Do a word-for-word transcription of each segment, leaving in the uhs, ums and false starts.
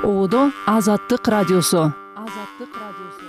Ободо Азаттык радиосу. Азаттык радиосу.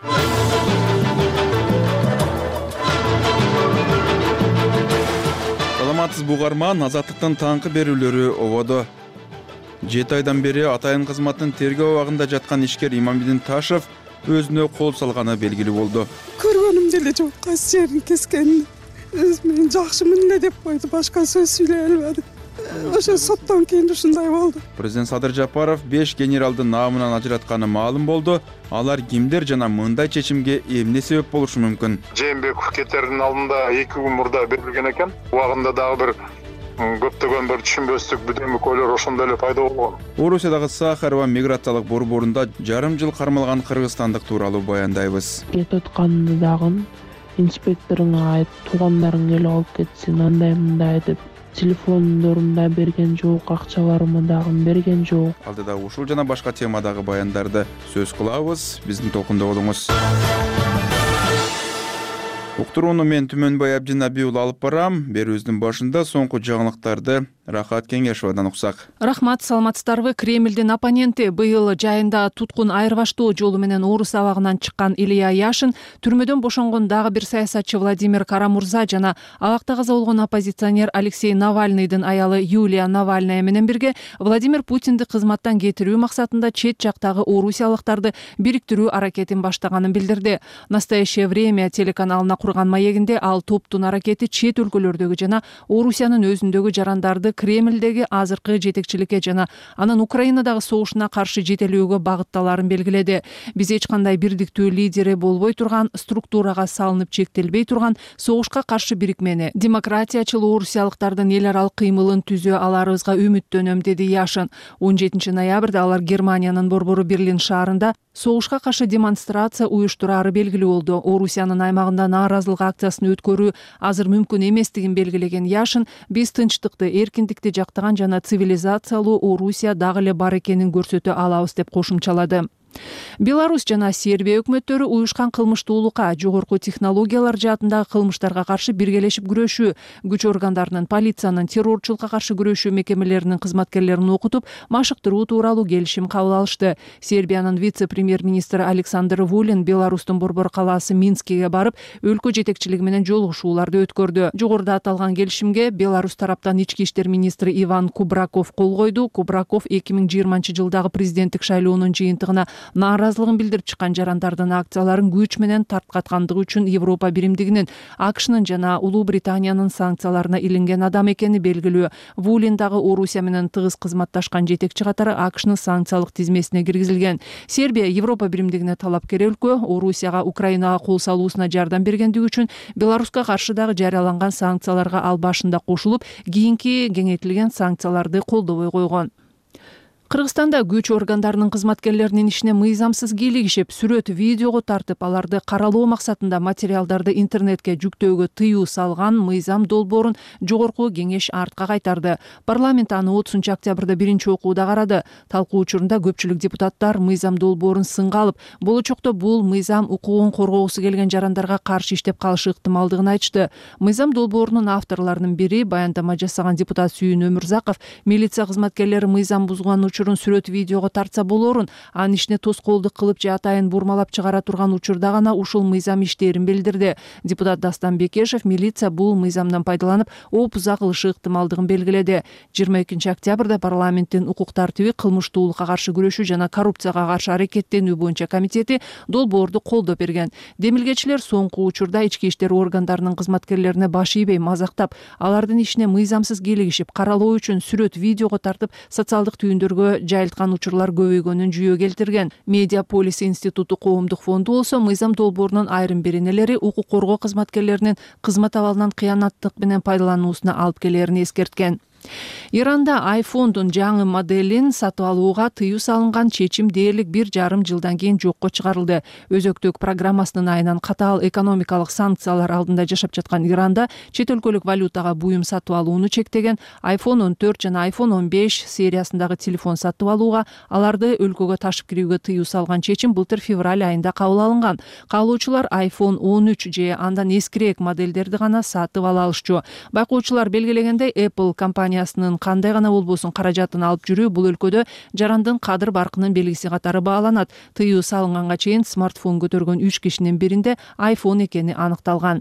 Саламатсыз бугарман, Азаттыктын таңкы берүүлөрү ободо. жети айдан бери атайын кызматтын тергөө абагында жаткан ишкер Иманбедин Ташев өзүнө кол салганы белгилүү болду. Көргөнүм деле жок, кайсы жерин кескенин. Өз мен жакшымын эле деп койду, башка сөз сүйлөй албадым. Ошо соттон кийин ушундай болду. Президент Садыр Жапаров беш генералды наамынан ажыратканы маалым болду. Алар кимдер жана мындай чечимге эмне себеп болушу мүмкүн? Жээнбеков кетердин алдында эки күн мурда берилген экен. Убагында дагы бир көптөгөн бир түшүнбөстүк бүдөмүк ойлор ошондо эле пайда болгон. Орусиядагы Сахарова миграциялык борборунда жарым жыл кармалган кыргызстандык тууралуу баяндайбыз. Кетип атканды дагы инспекторуңа айт, туугандарың келип алып кетсин, андай мындай деп телефондорумда берген жок, акчаларымы дагы берген жок. Алдыда ушул жана башка темадагы баяндарды сөз кылабыз. Биздин толкунда болуңуз. Уктурууну мен Түмөнбай Абдинабий уулу алып барам. Берүүбүздүн башында соңку жаңылыктарды Рахат Кеңешовадан уксак. Рахмат, саламатсыздарбы? Кремлдин оппоненти быйыл жайында туткун айырбаштоо жолу менен Орус абагынан чыккан Илья Яшин, түрмөдөн бошонгон дагы бир саясатчы Владимир Карамурза жана абакта каза болгон оппозиционер Алексей Навальныйдын аялы Юлия Навальная менен бирге Владимир Путинди кызматтан кетирүү максатында чет жактагы орусиялыктарды бириктирүү аракетин баштаганын билдирди. Настоящее время телеканалына курган маегинде ал топтун аракети чет өлкөлөрдөгү жана Орусиянын өзүндөгү жарандарды Кремлдеги азыркы жетекчиликке жана анын Украинадагы согушуна каршы жетелөөгө багытталарын белгиледи. Биз эч кандай бирдиктүү лидери болбой турган, структурага салынып чектелбей турган согушка каршы бирикмени, демократиячыл орусиялыктардын эл аралык кыймылын түзө аларыбызга үмүттөнөм, деди Яшин. он жетинчи ноябрда алар Германиянын борбору Берлин шаарында согушка каршы демонстрация уюштурары белгилүү болду. Орусиянын аймагында нааразылык акциясын өткөрүү азыр мүмкүн эместигин белгилеген Яшин, биз тынчтыкты, эркиндикти жактаган жана цивилизациялуу Орусия дагы эле бар экенин көрсөтө алабыз деп кошумчалады. Беларусь жана Сербия өкмөттөрү уюшкан кылмыштуулукка, жогорку технологиялар жаатындагы кылмыштарга каршы биргелешип күрөшүү, күч органдарынын, полициянын, террорчулукка каршы күрөшүү мекемелеринин кызматкерлерин окутуп, машыктыруу тууралуу келишим кабыл алышты. Сербиянын вице-премьер-министри Александр Вулин Беларустун борбор калаасы Минскиге барып, өлкө жетекчилиги менен жолугушууларды өткөрдү. Жогоруда аталган келишимге Беларусь тараптан ички иштер министри Иван Кубраков кол койду. Кубраков эки миң жыйырманчы жылдагы президенттик шайлоонун жыйынтыгына нааразылыгын билдирип чыккан жарандардын акцияларын күч менен тарткаткандыгы үчүн Европа биримдигинин, АКШнын жана Улуу Британиянын санкцияларына илинген адам экени белгилүү. Вулин дагы Орусия менен тыгыз кызматташкан жетекчи катары АКШнын санкциялык тизмесине киргизилген. Сербия Европа биримдигине талапкер өлкө. Орусияга Украинага кол салуусуна жардам бергендиги үчүн Беларуска каршы дагы жарыяланган санкцияларга ал башында кошулуп, кийинки кеңейтилген санкцияларды колдобой койгон. Кыргызстанда күч органдарынын кызматкерлеринин ишине мыйзамсыз кийлигишип, сүрөт, видеого тартып, аларды каралоо максатында материалдарды интернетке жүктөөгө тыюу салган мыйзам долбоорун жогорку кеңеш артка кайтарды. Парламент аны отузунчу октябрда биринчи окууда карады. Талкуу учурунда көпчүлүк депутаттар мыйзам долбоорун сынга алып, болочокто бул мыйзам укугун коргоосу келген жарандарга каршы иштеп калышы ыктымалдыгын айтышты. Мыйзам долбоорунун авторлорунун бири, баяндама жасаган депутат Сүйүн Өмүрзаков, милиция кызматкерлери мыйзам бузган учурун сүрөт, видеого тартса болорун, анын ишине тоскоолдук кылып же атайын бурмалап чыгара турган учурда гана ушул мыйзам иштээрин билдирди. Депутат Дастан Бекешев милиция бул мыйзамдан пайдаланып, опуза кылышы ыктымалдыгын белгиледи. жыйырма экинчи октябрда парламенттин укук тартиби, кылмыштуулукка каршы күрөшүү жана коррупцияга каршы аракеттенүү боюнча комитети долбоорду колдоп берген. Демилгечилер соңку учурда ички иштер органдарынын кызматкерлерине баш ийбей мазактап, алардын ишине мыйзамсыз кийлигишип, каралоо үчүн сүрөт, видеого тартып, социалдык түйүндөргө жайылткан учурлар көбөйгөнүн жүйө келтирген. Медиа Полис институту коомдук фонду болсо мыйзам долбоорунун айрым беренелери укук коргоо кызматкерлеринин кызмат абалынан кыянаттык менен пайдалануусуна алып келерин эскерткен. Иранда айфондун жаңы моделин сатып алууга тыюу салынган чечим дээрлик бир жарым жылдан кийин жокко чыгарылды. Өзөктүк программасынын айынан катаал экономикалык санкциялар алдында жашап жаткан Иранда чет өлкөлүк валютага буюм сатып алууну чектеген. айфон он төрт жана айфон он беш сериясындагы телефон сатып алууга, аларды өлкөгө ташып кирүүгө тыюу салган чечим былтыр февраль айында кабыл алынган. Каалоочулар айфон он үч же андан эскирээк модельдерди гана сатып ала алышчу. Байкоочулар белгилегендей, Apple компания компаниясынын кандай гана болбосун каражатын алып жүрүү бул өлкөдө жарандын кадыр баркынын белгиси катары бааланат. Тыюу салынганга чейин смартфон көтөргөн үч кишинин биринде айфон экени аныкталган.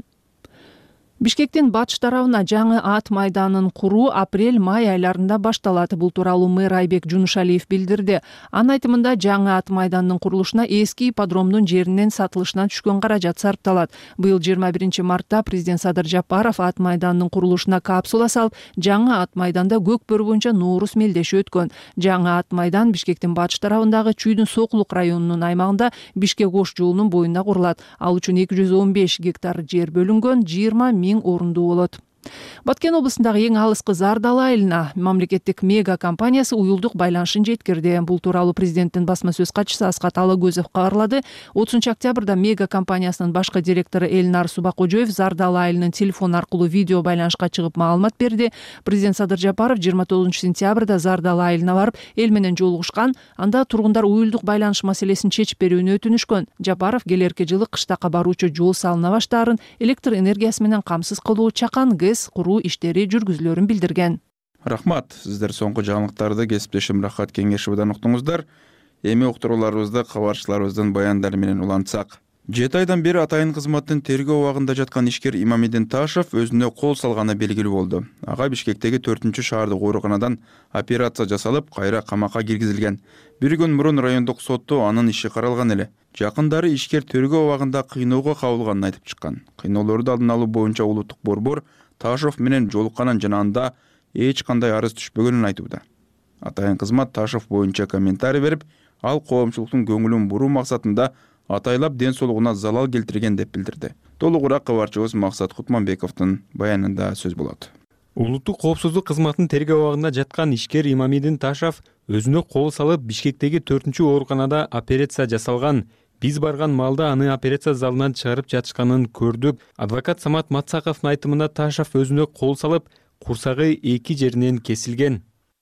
Бишкектин батыш тарабына жаңы ат майданын куруу апрель-май айларында башталат. Бул тууралуу мэр Айбек Жунушалиев билдирди. Анын айтымында жаңы ат майданынын курулушуна эски ипподромдун жеринин сатылышынан түшкөн каражат сарпталат. Быйыл жыйырма биринчи мартта президент Садыр Жапаров ат майданынын курулушуна капсула салып, жаңы ат майданда көк бөрү боюнча Нооруз мелдеши өткөн. Жаңы ат майдан Бишкектин батыш тарабындагы Чүйдүн Сокулук районунун аймагында Бишкек Ош жолунун боюнда курулат. Ал үчүн эки жүз он беш гектар жер бөлүнгөн, жыйырма миң орунду болот. Баткен облусундагы эң алыскы Зардал айылына мамлекеттик мега компаниясы уюлдук байланышын жеткирди. Бул тууралуу президенттин басма сөз катчысы Аскат Алагөзов кабарлады. отузунчу октябрда мега компаниясынын башкы директору Элнар Субакожоев Зардал айылынын телефон аркылуу видео байланышка чыгып маалымат берди. Президент Садыр Жапаров жыйырма тогузунчу сентябрда Зардал айылына барып, эл менен жолугушкан. Анда тургундар уюлдук байланыш маселесин чечип берүүнү өтүнүшкөн. Жапаров келерки жылы кыштакка баруучу жол салына баштаарын электр энергиясы менен камсыз кылуу, чакан гэс куруу иштери жүргүзүлөрүн билдирген. Рахмат. Сиздер соңку жаңылыктарды кесиптешим Рахат Кеңешовдон уктуңуздар. Эми уктурууларыбызды кабарчыларыбыздын баяндары менен улантсак. жети айдан бери атайын кызматтын тергөө убагында жаткан ишкер Имамидин Ташев өзүнө кол салганы белгилүү болду. Ага Бишкектеги төртүнчү шаардык ооруканадан операция жасалып, кайра камакка киргизилген. Бир күн мурун райондук сотто анын иши каралган эле. Жакындары ишкер тергөө убагында кыйноого кабылганын айтып чыккан. Кыйноолорду алдын алуу боюнча улуттук борбор Ташев менен жолукканын жана анда эч кандай арыз түшпөгөнүн айтууда. Атайын кызмат Ташев боюнча комментарий берип, ал коомчулуктун көңүлүн буруу максатында атайлап ден соолугуна залал келтирген деп билдирди. Толугураак кабарчыбыз Максат Кутманбековдун баянында сөз болот. Улуттук коопсуздук кызматынын тергөө убагында жаткан ишкер Имамидин Ташев өзүнө кол салып, Бишкектеги төртүнчү ооруканада операция жасалган. Биз барган маалда аны операция залынан чыгарып жатышканын көрдүк. Адвокат Самат Матсаковдун айтымында Ташев өзүнө кол салып, курсагы эки жеринен кесилген.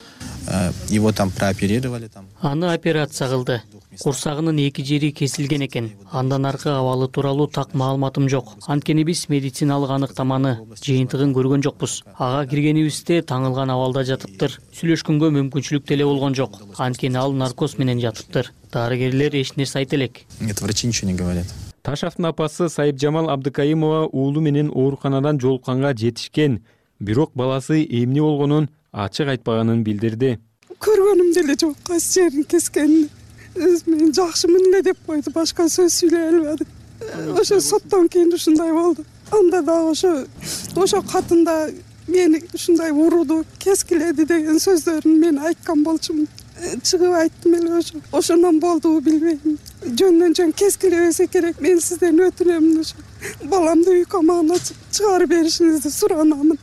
Его там прооперировали там. Аны операция кылды. Курсагынын эки жери кесилген экен. Андан аркы абалы тууралуу так маалыматым жок. Анткени биз медициналык аныктаманы, жыйынтыгын көргөн жокпуз. Ага киргенибизде таңылган абалда жатыптыр. Сүйлөшкөнгө мүмкүнчүлүк деле болгон жок. Анткени ал наркоз менен жатыптыр. Дарыгерлер эч нерсе айта элек. Нет, врачи ничего не говорят. Ташевдун апасы Сайыпжамал Абдыкайымова уулу менен ооруканадан жолукканга жетишкен. Бирок баласы эмне болгонун ачык айтпаганын билдирди. Көргөнүм деле жок, кайсы жерин кескенин. Мен жакшымын эле деп койду, башка сөз сүйлөй албады. Ошо соттон кийин ушундай болду. Анда да ошо ошо катында мени ушундай урууду, кескиледи деген сөздөрүн мен айткан болчумун. Чыгып айттым эле ошо. Ошондон болдубу билбейм. Жөндөн жөн кескилебесе керек. Мен сизден өтүнөм ошо. Баламды үй камагына чыгарып беришиңизди суранамын.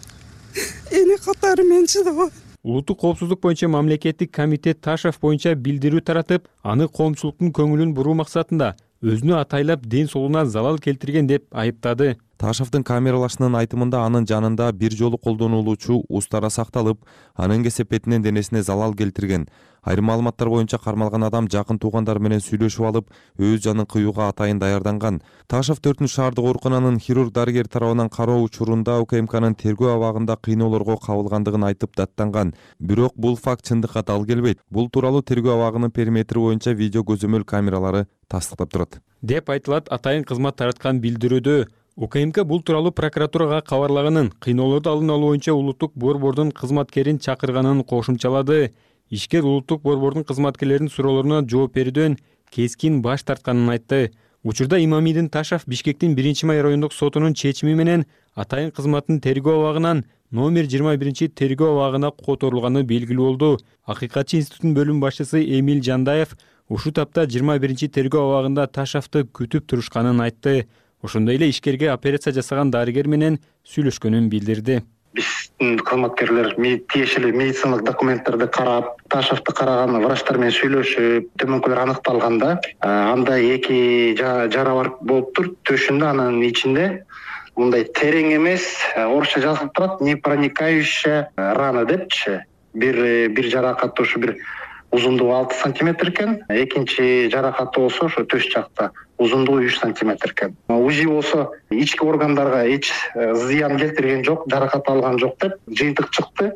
Эни катары мен чыдабайм. Улуттук коопсуздук боюнча мамлекеттик комитет Ташев боюнча билдирүү таратып, аны коомчулуктун көңүлүн буруу максатында өзүнө атайлап ден соолугуна залал келтирген деп айыптады. Ташевдин камералашынын айтымында анын жанында бир жолу колдонулуучу устара сакталып, анын кесепетинен денесине залал келтирген. Айрым маалыматтар боюнча кармалган адам жакын туугандар менен сүйлөшүп алып, өз жанын кыюуга атайын даярданган. Ташев төртүнчү шаардык оорукананын хирург дарыгер тарабынан кароо учурунда УКМКнын тергөө абагында кыйноолорго кабылгандыгын айтып даттанган. Бирок бул факт чындыкка дал келбейт. Бул тууралуу тергөө абагынын периметри боюнча видео көзөмөл камералары тастыктап турат. Деп айтылат атайын кызмат тараткан билдирүүдө. УКМК бул тууралуу прокуратурага кабарлаганын, кыйноолорду алдын алуу боюнча улуттук борбордун кызматкерин чакырганын кошумчалады. Ишкер улуттук борбордун кызматкерлеринин суроолоруна жооп берүүдөн кескин баш тартканын айтты. Учурда Имамидин Ташев Бишкектин биринчи май райондук сотунун чечими менен атайын кызматтын тергөө абагынан номер жыйырма биринчи тергөө абагына которулганы белгилүү болду. Акыйкатчы институттун бөлүм башчысы Эмиль Жандаев ушул тапта жыйырма биринчи тергөө абагында Ташевти күтүп турушканын айтты. Ошондой эле ишкерге операция жасаган дарыгер менен сүйлөшкөнүн билдирди. Биздин кызматкерлер тиешелүү медициналык документтерди карап, Ташевти караган врачтар менен сүйлөшүп, төмөнкүлөр аныкталганда, анда эки жара бар болуптур. Төшүндө, анын ичинде мындай терең эмес, орусча жазылып турат, непроникающая рана депчи. Бир бир жаракат ушу бир узундугу алты сантиметр экен, экинчи жаракаты болсо ошо төш жакта узундугу үч сантиметр экен. УЗИ болсо ички органдарга эч зыян келтирген жок, жаракат алган жок деп жыйынтык чыкты.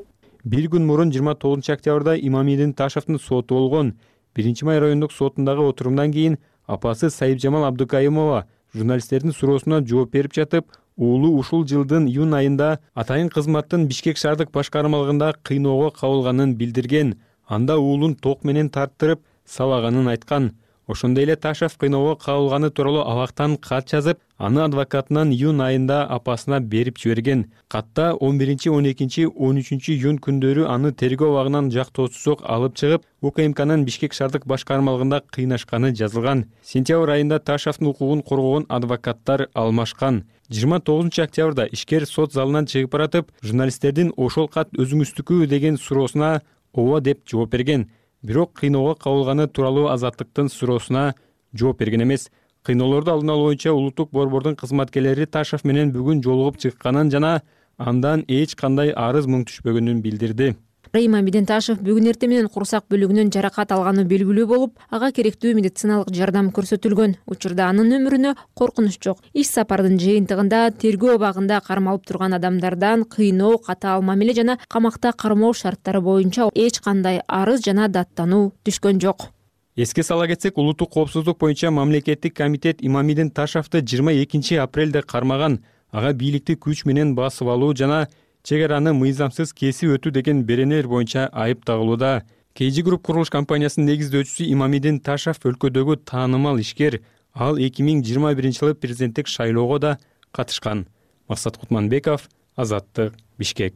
бир күн мурун жыйырма тогузунчу октябрда Имамидин Ташевдин соту болгон. Биринчи май райондук сотундагы отурумдан кийин апасы Сайыпжамал Абдыкайымова журналисттердин суроосуна жооп берип жатып, уулу ушул жылдын июнь айында атайын кызматтын Бишкек шаардык башкармалыгында кыйноого кабылганын билдирген. Анда уулун ток менен тарттырып сабаганын айткан. Ошондой эле Ташев кыйноого кабылганы тууралуу абактан кат жазып, аны адвокатынан июнь айында апасына берип жиберген. Катта он биринчи, он экинчи, он үчүнчү июнь күндөрү аны тергөө абагынан жактоосузок алып чыгып, УКМКнын Бишкек шаардык башкармалыгында кыйнашканы жазылган. Сентябрь айында Ташевдин укугун коргогон адвокаттар алмашкан. жыйырма тогузунчу октябрда ишкер сот залынан чыгып баратып, журналисттердин ошол кат өзүңүздүкү деген суроосуна ооба деп жооп берген. Бирок кыйноого кабылганы тууралуу азаттыктын суроосуна жооп берген эмес. Кыйноолорду алдын алуу боюнча улуттук борбордун кызматкерлери Ташев менен бүгүн жолугуп чыкканын жана андан эч кандай арыз мұң түшпөгөнүн билдирди. Имамидин Ташев бүгүн эртең менен курсак бөлүгүнөн жаракат алганы белгилүү болуп, ага керектүү медициналык жардам көрсөтүлгөн. Учурда анын өмүрүнө коркунуч жок. Иш сапардын жыйынтыгында тергөө абагында кармалып турган адамдардан кыйноо, катаал мамиле жана камакта кармоо шарттары боюнча эч кандай арыз жана даттануу түшкөн жок. Эске сала кетсек, улуттук коопсуздук боюнча мамлекеттик комитет Имамидин Ташевди жыйырма экинчи апрелде кармаган. Ага бийликти күч менен басып алуу жана чек араны мыйзамсыз кесип өтүү деген беренелер боюнча айып тагылууда. кей жи Group курулуш компаниясынын негиздөөчүсү Имамидин Ташев өлкөдөгү таанымал ишкер. Ал эки миң жыйырма биринчи жылы президенттик шайлоого да катышкан. Максат Кутманбеков, Азаттык, Бишкек.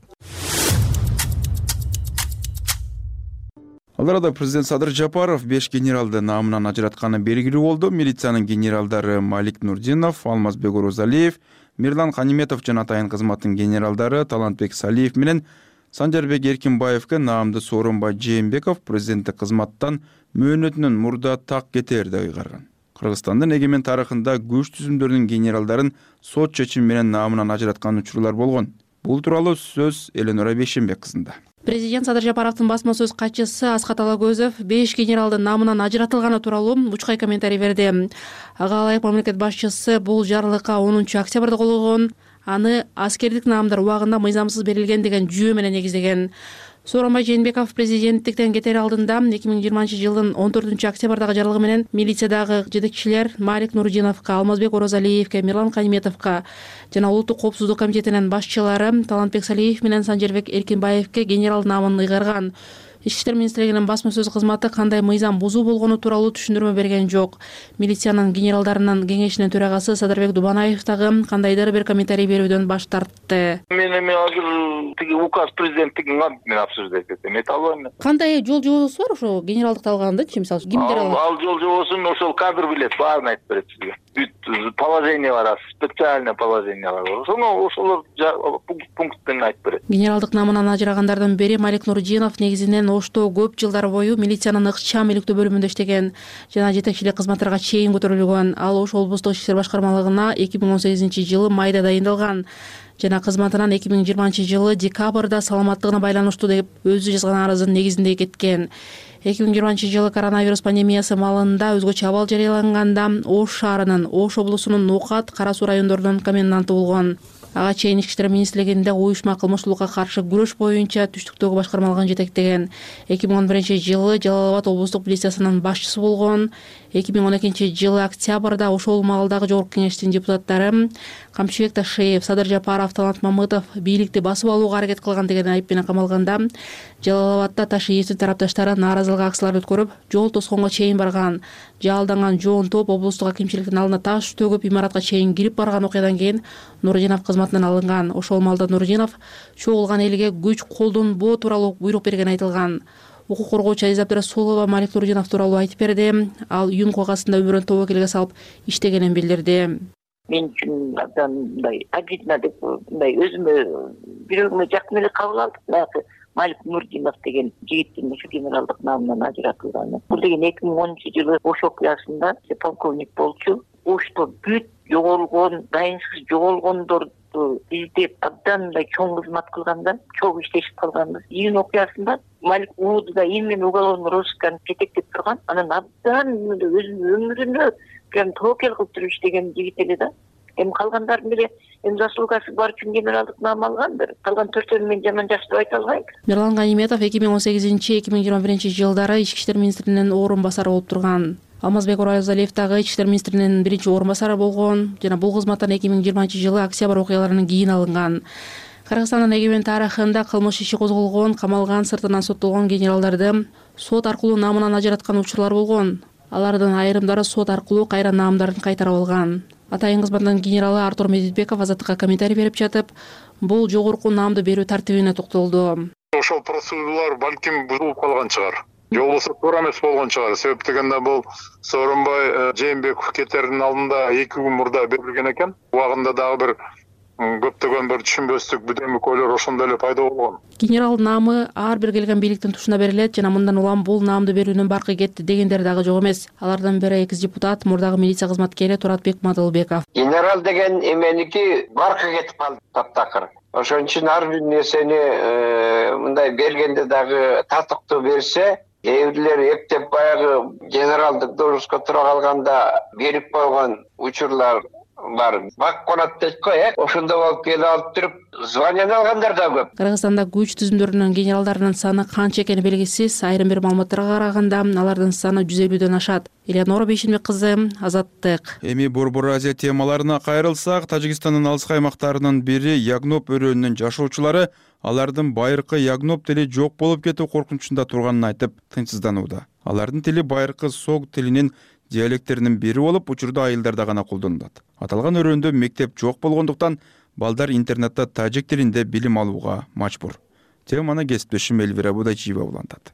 Ал арада президент Садыр Жапаров беш генералды наамынан ажыратканы белгилүү болду. Милициянын генералдары Малик Нурдинов, Алмазбек Орозалиев, Мирлан Каниметов жана атайын кызматтын генералдары Талантбек Салиев менен Санжарбек Эркинбаевге наамды Сооронбай Жээнбеков президенттик кызматтан мөөнөтүнөн мурда так кетер деп ыйгарган. Кыргызстандын эгемен тарыхында күч түзүмдөрүнүн генералдарын сот чечими менен наамынан ажыраткан учурлар болгон. Бул тууралуу сөз Эленора Бейшенбек кызында. Президент Садыр Жапаровдун басма сөз катчысы Аскат Алагөзов беш генералдын наамынан ажыратылганы тууралуу учкай комментарий берди. Ага ылайык мамлекет башчысы бул жарлыкка онунчу октябрда кол койгон. Аны аскердик наамдар убагында мыйзамсыз берилген деген жүйө менен негиздеген. Сооронбай Жээнбеков президенттиктен кетер алдында эки миң жыйырманчы жылдын он төртүнчү октябрдагы жарлыгы менен милициядагы жетекчилер Малик Нурдиновго, Алмазбек Орозалиевге, Мирлан Каниметовго жана улуттук коопсуздук комитетинин башчылары Талантбек Салиев менен Санжарбек Эркинбаевге генерал наамын ыйгарган. Ички иштер министрлигинин басма сөз кызматы кандай мыйзам бузуу болгону тууралуу түшүндүрмө берген жок. Милициянын генералдарынын кеңешинин төрагасы Садырбек Дубанаев дагы кандайдыр бир комментарий берүүдөн баш тартты. Мен эми азыр тиги указ президенттигин мен обсуждать этем. Эте албайм. Кандай жол жобосу бар ошо генералдыкты алгандычы, мисалы кимдер алат? Ал жол жобосун ошол кадр билет, баарын айтып берет сизге. Бүт положение бар, специальное положение бар. Ошону ошолор пункттен айтып берет. Генералдык наамынан ажырагандардын бири Малик Нурдинов негизинен Ошто көп жылдар бою милициянын ыкчам иликтөө бөлүмүндө иштеген жана жетекчилик кызматтарга чейин көтөрүлгөн. Ал ошол облустук ички иштер башкармалыгына эки миң он сегизинчи жылы майда дайындалган жана кызматынан эки миң жыйырманчы жылы декабрда саламаттыгына байланыштуу деп өзү жазган арызынын негизинде кеткен. эки миң жыйырманчы жылы коронавирус пандемиясы маалында өзгөчө абал жарыяланганда Ош шаарынын, Ош облусунун Нукат, Кара Суу райондорунун коменданты болгон. Ага чейин ички иштер министрлигинде уюшма кылмыштуулукка каршы күрөш боюнча түштүктөгү башкармалыгын жетектеген. эки миң он биринчи жылы Жалал Абад облустук милициясынын башчысы болгон. эки миң он экинчи жылы октябрда ошол маалдагы жогорку кеңештин депутаттары Камчыбек Ташеев, Садыр Жапаров, Талант Мамытов бийликти басып алууга аракет кылган деген айып менен камалганда, Жалал Абадда Ташеевдин тарапташтары нааразылык акциялар өткөрүп, жол тосконго чейин барган. Жалданган жоон топ облустук акимчиликтин алдына таш төгүп имаратка чейин кирип барган окуядан кийин Нурдинов кызматынан алынган. Ошол маалда Нурдинов чогулган элге күч колдонбоо тууралуу буйрук берген айтылган. Укук коргоочу Азиза Абдрасулова Малик Нурдинов тууралуу айтып берди. Ал июнь окугасында өмүрүн тобокелге салып иштегенин билдирди. Мен үчүн абдан мындай обидно деп мындай өзүмө бирөөгүмө жакын эле кабыл алдым. Малик Нурдинов деген жигиттин ушу генералдык наамынан ажыратылганы. Бул деген эки миң онунчу жылы Ош окуясында полковник болчу. Ошто бүт жоголгон, дайынсыз жоголгондорду издеп абдан мындай чоң кызмат кылганда, чоң иштешип калганбыз. Июнь окуясында Малик ууду да имени уголовный розысканы жетектеп турган. Анан абдан өзүнүн өмүрүнө прям тобокел кылып туруп иштеген жигит эле да. эми калгандардын деле эми заслугасы бар үчүн генералдык наам алгандыр. Калган төртөөнү мен жаман жакшы деп айта албайм. Мирлан Ганиметов эки миң он сегизинчи эки миң жыйырма биринчи жылдары Ички иштер министринин орун басары болуп турган. Алмазбек Оразалиев дагы Ички иштер министринин биринчи орун басары болгон жана бул кызматтан эки миң жыйырманчы жылы октябрь окуяларынан кийин алынган. Кыргызстандын эгемен тарыхында кылмыш иши козголгон, камалган, сыртынан соттолгон генералдарды сот аркылуу наамынан ажыраткан учурлар болгон. Алардын айрымдары сот аркылуу кайра наамдарын кайтарып алган. Атайын кызматтын генералы Артур Медетбеков Азаттыкка комментарий берип жатып, бул жогорку наамды берүү тартибине токтолду. Ошол процедуралар балким бузулуп калган чыгар. Же болбосо туура эмес болгон чыгар. Себеп дегенде бул Сооронбай Жээнбеков кетердин алдында эки күн мурда берилген экен. Убагында дагы бир көптөгөн бир түшүнбөстүк бүдөмүкөйлөр ошондо эле пайда болгон. Генерал наамы ар бир келген бийликтин тушуна берилет жана мындан улам бул наамды берүүнүн баркы кетти дегендер дагы жок эмес. Алардын бири экс депутат, мурдагы милиция кызматкери Туратбек Мадылбеков. Генерал деген эменики баркы кетип калды таптакыр. Ошон үчүн ар бир нерсени мындай бергенде дагы татыктуу берсе, кээ бирлер эптеп баягы генералдык должностко тура калганда берип койгон учурлар бар. Бак конат дейт го, э? Ошондо болуп келип алып туруп званияны алгандар да көп. Кыргызстанда күч түзүмдөрүнүн генералдарынын саны канча экени белгисиз. Айрым бир маалыматтарга караганда алардын саны жүз элүүдөн ашат. Элеонора Бейшенбек кызы, Азаттык. Эми Борбор Азия темаларына кайрылсак, Тажикстандын алыс аймактарынын бири Ягноп өрөөнүнүн жашоочулары алардын байыркы Ягноп тили жок болуп кетүү коркунучунда турганын айтып, тынчсызданууда. Алардын тили байыркы Сог тилинин диалекттеринин бири болуп, учурда айылдарда гана колдонулат. Аталган өрөөндө мектеп жок болгондуктан балдар интернетте тажик тилинде билим алууга мажбур. Теманы кесиптешим Элвира Будайчиева улантат.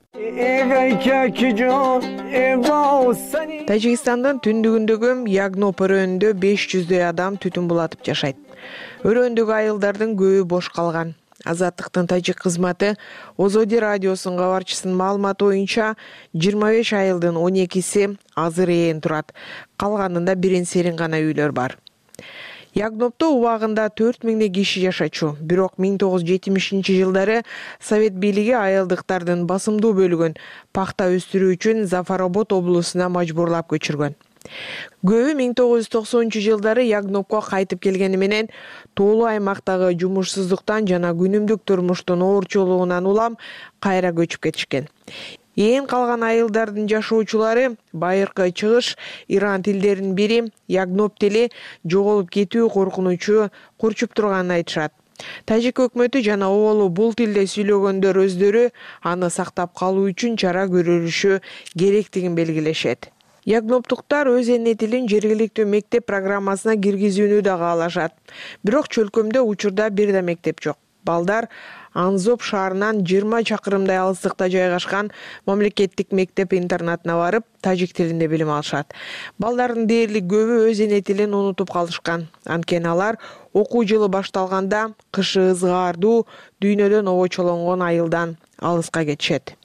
Тажикстандын түндүгүндөгү Ягноп өрөөнүндө беш жүздөй адам түтүн булатып жашайт. Өрөөндөгү айылдардын көбү бош калган. Азаттыктын тажик кызматы Озоди радиосунун кабарчысынын маалыматы боюнча жыйырма беш айылдын он экиси азыр ээн турат. Калганында бирин серин гана үйлөр бар. Ягнопто убагында төрт миңдей киши жашачу. Бирок миң тогуз жүз жетимишинчи жылдары Совет бийлиги айылдыктардын басымдуу бөлүгүн пахта өстүрүү үчүн Зафаробод облусуна мажбурлап көчүргөн. Көбү миң тогуз жүз токсонунчу жылдары Ягнопко кайтып келгени менен тоолуу аймактагы жумушсуздуктан жана күнүмдүк турмуштун оорчулугунан улам кайра көчүп кетишкен. Ээн калган айылдардын жашоочулары байыркы чыгыш Иран тилдеринин бири Ягноп тили жоголуп кетүү коркунучу курчуп турганын айтышат. Тажик өкмөтү жана оболу бул тилде сүйлөгөндөр өздөрү аны сактап калуу үчүн чара көрүлүшү керектигин белгилешет. Ягноптуктар өз эне тилин жергиликтүү мектеп программасына киргизүүнү да каалашат. Бирок чөлкөмдө учурда бир да мектеп жок. Балдар Анзоп шаарынан жыйырма чакырымдай алыстыкта жайгашкан мамлекеттик мектеп-интернатына барып, тажик тилинде билим алышат. Балдардын дээрлик көбү өз эне тилин унутуп калышкан. Анткени алар окуу жылы башталганда кышы ызгаардуу дүйнөдөн обочолонгон айылдан алыска кетишет.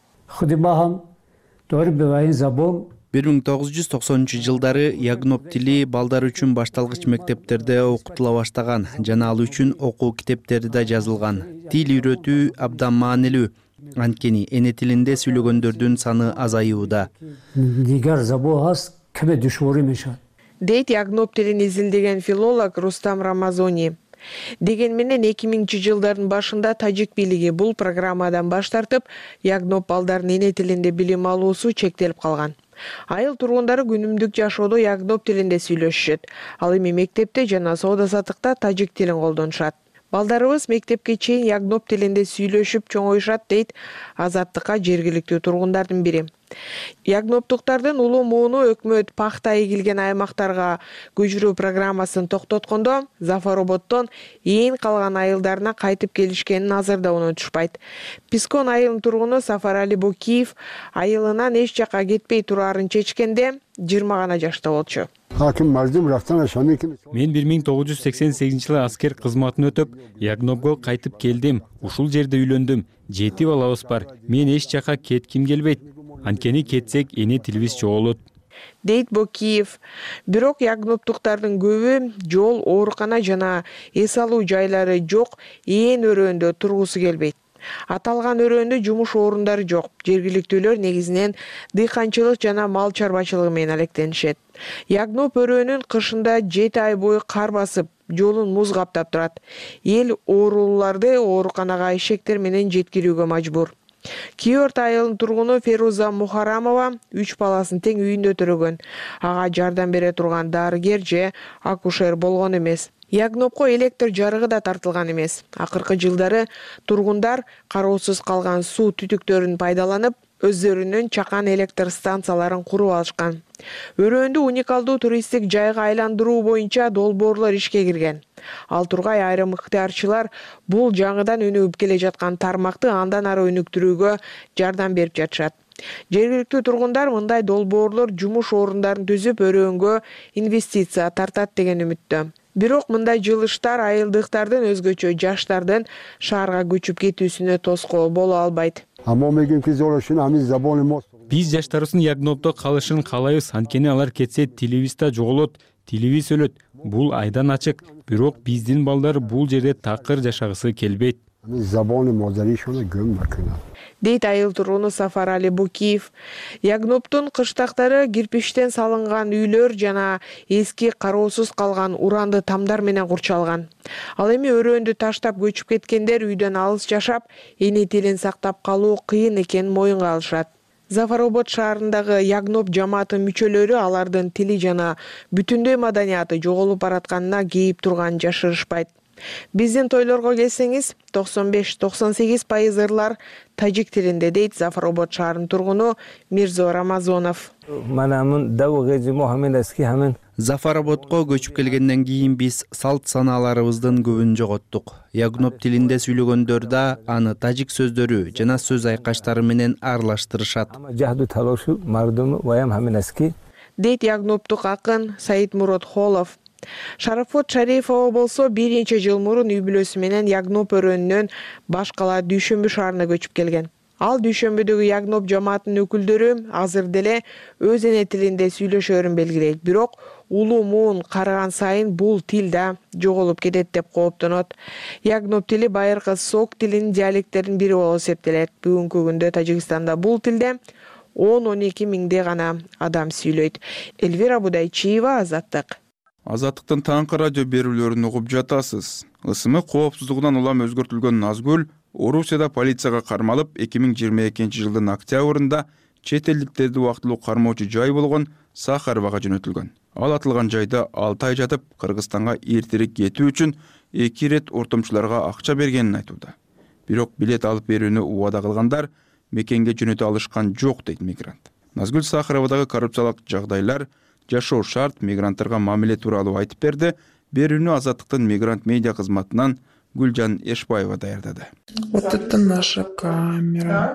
бир миң тогуз жүз токсонунчу жылдары Ягноп тили балдар үчүн башталгыч мектептерде окутула баштаган жана ал үчүн окуу китептери да жазылган. Тил үйрөтүү абдан маанилүү. Анткени эне тилинде сүйлөгөндөрдүн саны азаюуда. Дейт Ягноп тилин изилдеген филолог Рустам Рамазони. Деген менен эки миңинчи жылдардын башында тажик бийлиги бул программадан баш тартып, Ягноп балдардын эне тилинде билим алуусу чектелип калган. Айыл тургундары күнүмдүк жашоодо Ягноп тилинде сүйлөшүшөт. Ал эми мектепте жана соода саттыкта тажик тилин колдонушат. Балдарыбыз мектепке чейин Ягноп тилинде сүйлөшүп чоңоюшат, дейт Азаттыкка жергиликтүү тургундардын бири. Ягноптуктардын улуу мууну өкмөт пахта эгилген аймактарга көчүрүү программасын токтоткондо Зафарободдон ээн калган айылдарына кайтып келишкенин азыр да унутушпайт. Пискон айылынын тургуну Сафарали Бокиев айылынан эч жакка кетпей турарын чечкенде жыйырма гана жашта болчу. Мен бир миң тогуз жүз сексен сегизинчи жылы аскер кызматын өтүп, Ягнопко кайтып келдим. Ушул жерде үйлөндүм. Жети балабыз бар. Мен эч жакка кетким келбейт. Анткени кетсек эне тилибиз жоголот. Дейт Бокиев. Бирок Ягноптуктардын көбү жол, оорукана жана эс алуу жайлары жок ээн өрөөндө тургусу келбейт. Аталган өрөөндө жумуш орундары жок. Жергиликтүүлөр негизинен дыйканчылык жана мал чарбачылыгы менен алектенишет. Ягноп өрөөнүн кышында жети ай бою кар басып, жолун муз каптап турат. Эл оорулууларды ооруканага эшектер менен жеткирүүгө мажбур. Киёрт айылынын тургуну Феруза Мухарамова үч баласын тең үйүндө төрөгөн. Ага жардам бере турган дарыгер же акушер болгон эмес. Ягнопко электр жарыгы да тартылган эмес. Акыркы жылдары тургундар кароосуз калган суу түтүктөрүн пайдаланып, өздөрүнүн чакан электр станцияларын куруп алышкан. Өрөөндү уникалдуу туристтик жайга айландыруу боюнча долбоорлор ишке кирген. Ал тургай айрым ыктыярчылар бул жаңыдан өнүгүп келе жаткан тармакты андан ары өнүктүрүүгө жардам берип жатышат. Жергиликтүү тургундар мындай долбоорлор жумуш орундарын түзүп, өрөөнгө инвестиция тартат деген үмүттө. Бирок мындай жылыштар айылдыктардын өзгөчө жаштардын шаарга көчүп кетүүсүнө тоскоол боло албайт. Биз жаштарыбыздын Ягнопто калышын каалайбыз, анткени алар кетсе тилибиз да жоголот, тилибиз өлөт. Бул айдан ачык. Бирок биздин балдар бул жерде такыр жашагысы келбейт. Дейт айыл тургуну Сафар Али Букиев. Ягноптун кыштактары кирпичтен салынган үйлөр жана эски кароосуз калган уранды тамдар менен курчалган. Ал эми өрөөндү таштап көчүп кеткендер үйдөн алыс жашап, эне тилин сактап калуу кыйын экенин моюнга алышат. Зафаробод шаарындагы Ягноп жамаатынын мүчөлөрү алардын тили жана бүтүндөй маданияты жоголуп баратканына кейип турганын жашырышпайт. Биздин тойлорго келсеңиз, токсон беш токсон сегиз пайыз ырлар тажик тилинде, дейт Зафаробод шаарынын тургуну Мирзо Рамазонов. Зафарободко көчүп келгенден кийин биз салт санааларыбыздын көбүн жоготтук. Ягноп тилинде сүйлөгөндөр да аны тажик сөздөрү жана сөз айкаштары менен аралаштырышат. Дейт Ягноптук акын Саид Мурод Холов. Шарафот Шарифова болсо бир нече жыл мурун үй бүлөсү менен Ягноп өрөөнүнөн баш кала Дүйшөмбү шаарына көчүп келген. Ал Дүйшөмбүдөгү Ягноп жамаатынын өкүлдөрү азыр деле өз эне тилинде сүйлөшөөрүн белгилейт. Бирок улуу муун карыган сайын бул тил да жоголуп кетет деп кооптонот. Ягноп тили байыркы сок тилинин диалекттеринин бири болуп эсептелет. Бүгүнкү күндө Тажикстанда бул тилде он он эки миңде гана адам сүйлөйт. Эльвира Будайчиева, Азаттык. Азаттыктын таңкы радио берүүлөрүн угуп жатасыз. Ысымы коопсуздугунан улам өзгөртүлгөн Назгүл Орусияда полицияга кармалып, эки миң жыйырма экинчи жылдын октябрында чет элдиктерди убактылуу кармоочу жай болгон Сахаровага жөнөтүлгөн. Ал атылган жайда алты ай жатып, Кыргызстанга эртерээк кетүү үчүн эки ирет ортомчуларга акча бергенин айтууда. Бирок билет алып берүүнү убада кылгандар мекенге жөнөтө алышкан жок, дейт мигрант. Назгүл Сахаровадагы коррупциялык жагдайлар, жашоо шарт, мигранттарга мамиле тууралуу айтып берди. Берүүнү Азаттыктын мигрант медиа кызматынан Гүлжан Эшбаева даярдады. Вот это наша камера.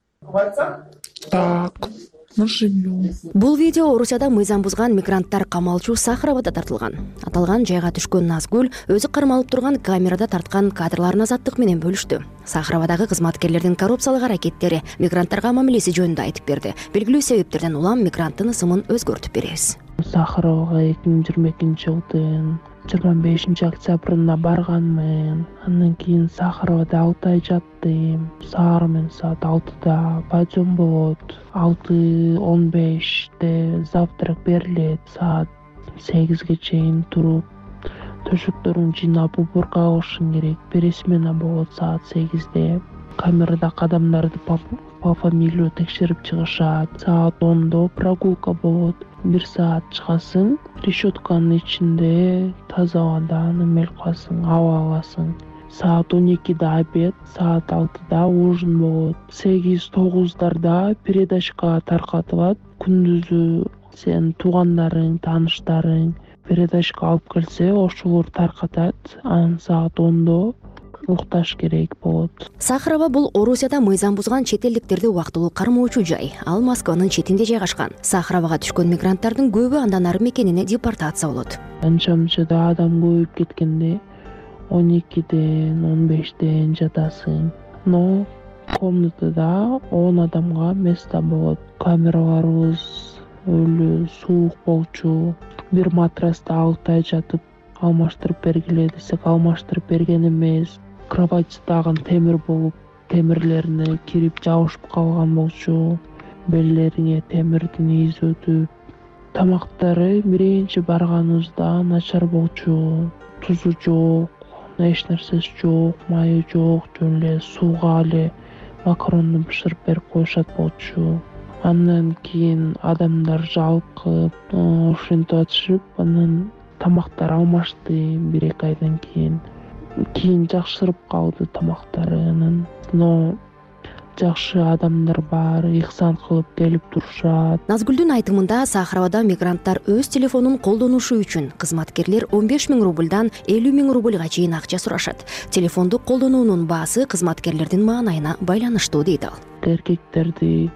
Так, мы живем. Бул видео Орусияда мыйзам бузган мигранттар камалчу Сахаровада тартылган. Аталган жайга түшкөн Назгүл өзү кармалып турган камерада тарткан кадрларын Азаттык менен бөлүштү. Сахаровадагы кызматкерлердин коррупциялык аракеттери, мигранттарга мамилеси жөнүндө айтып берди. Белгилүү себептерден улам мигранттын ысымын өзгөртүп беребиз. Сахаровага эки миң жыйырма экинчи жылдын жыйырма бешинчи октябрында барганмын. Андан кийин Сахаровада алты ай жаттым. Саар менен саат алтыда подъем болот. алты он беште завтрак берилет. Саат сегизге чейин туруп, төшөктөрүн жыйнап уборка кылышың керек. Бир смена болот саат сегизде. Камерада адамдарды по фамилию текшерип чыгышат. Саат ондо прогулка болот. Бир саат чыгасың, решетканын ичинде таза абадан эмелип каласың, аба аласың. Саат он экиде обед, саат алтыда ужин болот. сегиз тогуздарда передачка таркатылат. Күндүзү сен туугандарың, тааныштарың передачка алып келсе, ошолор таркатат. Анан саат ондо укташ керек болот. Сахарова бул Орусияда мыйзам бузган чет элдиктерди убактылуу кармоочу жай. Ал Москванын четинде жайгашкан. Сахаровага түшкөн мигранттардын көбү андан ары мекенине депортация болот. Анча-мынчада адам көбөйүп кеткенде он экиден он бештен жатасың. Но комнатада он адамга место болот. Камераларыбыз өлүү суук болчу. Бир матраста алты ай жатып алмаштырып бергиле десек алмаштырып берген эмес. Кровать дагы темир болуп темирлерине кирип жабышып калган болчу, беллериңе темирдин изи өтүп. Тамактары биринчи барганыбызда начар болчу, тузу жок, эч нерсеси жок, майы жок, жөн эле сууга эле макаронду бышырып берип коюшат болчу. Андан кийин адамдар жалкып, ошентип атышып, анан тамактар алмашты бир эки айдан кийин. Кийин жакшырып калды тамактары, анан но жакшы адамдар бар, ыхсан кылып келип турушат. Назгүлдүн айтымында Сахаровада мигранттар өз телефонун колдонушу үчүн кызматкерлер он беш миң рубльдан элүү миң рубльга чейин акча сурашат. Телефонду колдонуунун баасы кызматкерлердин маанайына байланыштуу дейт ал. Эркектерди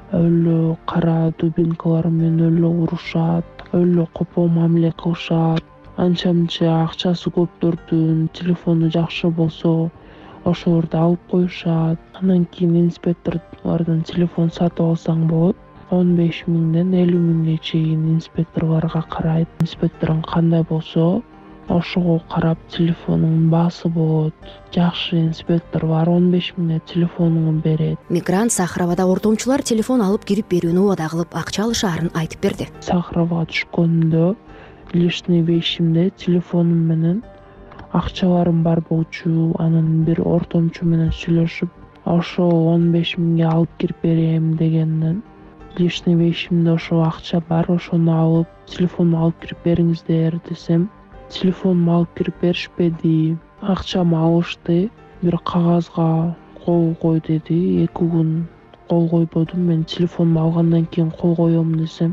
өлө кара дубинкалар менен өлө урушат, өлө копо мамиле кылышат. Анча мынча акчасы көптөрдүн телефону жакшы болсо ошолорду алып коюшат. Андан кийин инспекторлордон телефон сатып алсаң болот. он беш миңден элүү миңге чейин инспекторлорго карайт. Инспекторуң кандай болсо ошого карап телефонуңдун баасы болот. Жакшы инспектор бар, он беш миңге телефонуңду берет. Мигрант Сахаровада ортомчулар телефон алып кирип берүүнү убада кылып акча алышаарын айтып берди. Сахаровага түшкөндө личный вещимде телефонум менен акчаларым бар болчу. Анан бир ортомчу менен сүйлөшүп, ошол он беш миңге алып кирип берем дегенден, личный вещимде ошол акча бар, ошону алып телефонду алып кирип бериңиздер десем, телефонумду алып кирип беришпеди. Акчамы алышты, бир кагазга кол кой деди. эки күн кол койбодум. Мен телефонумду алгандан кийин кол коем десем,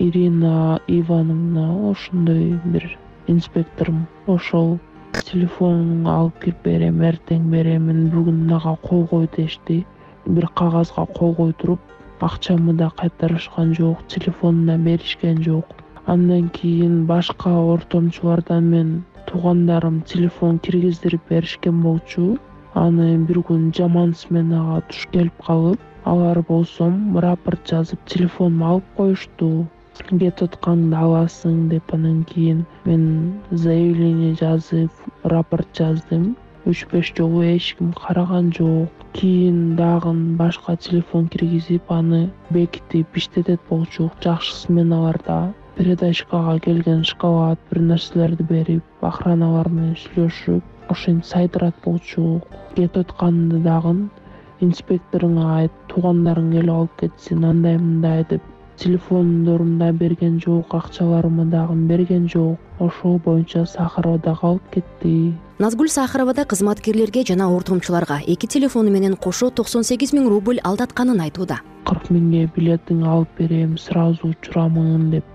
Ирина Ивановна ошондой бир инспекторум, ошол телефонуңду алып кирип берем, эртең берем, мен бүгүн мага кол кой дешти. Бир кагазга кол койдуруп, акчамы да кайтарышкан жок, телефонду да беришкен жок. Андан кийин башка ортомчулардан мен туугандарым телефон киргиздирип беришкен болчу. Аны бир күн жаман сменага туш келип калып, алар болсом рапорт жазып телефонумду алып коюшту. Кетип атканыңды аласың деп. Андан кийин мен заявление жазып, рапорт жаздым. үч беш жолу эч ким караган жок. Кийин дагы башка телефон киргизип, аны бекитип иштетет болчук. Жакшы сменаларда передачкага келген шоколад, бир нерселерди берип, охраналар менен сүйлөшүп, ошентип сайдырат болчук. Кетип атканды дагы инспекторуңа айт, туугандарың келип алып кетсин, андай мындай деп. Телефондорумду да берген жок, акчаларымы дагы берген жок. Ошол боюнча Сахаровада калып кетти. Назгүл Сахаровада кызматкерлерге жана ортомчуларга эки телефону менен кошо токсон сегиз миң рубль алдатканын айтууда. кырк миңге билетиңди алып берем, сразу учурамын деп.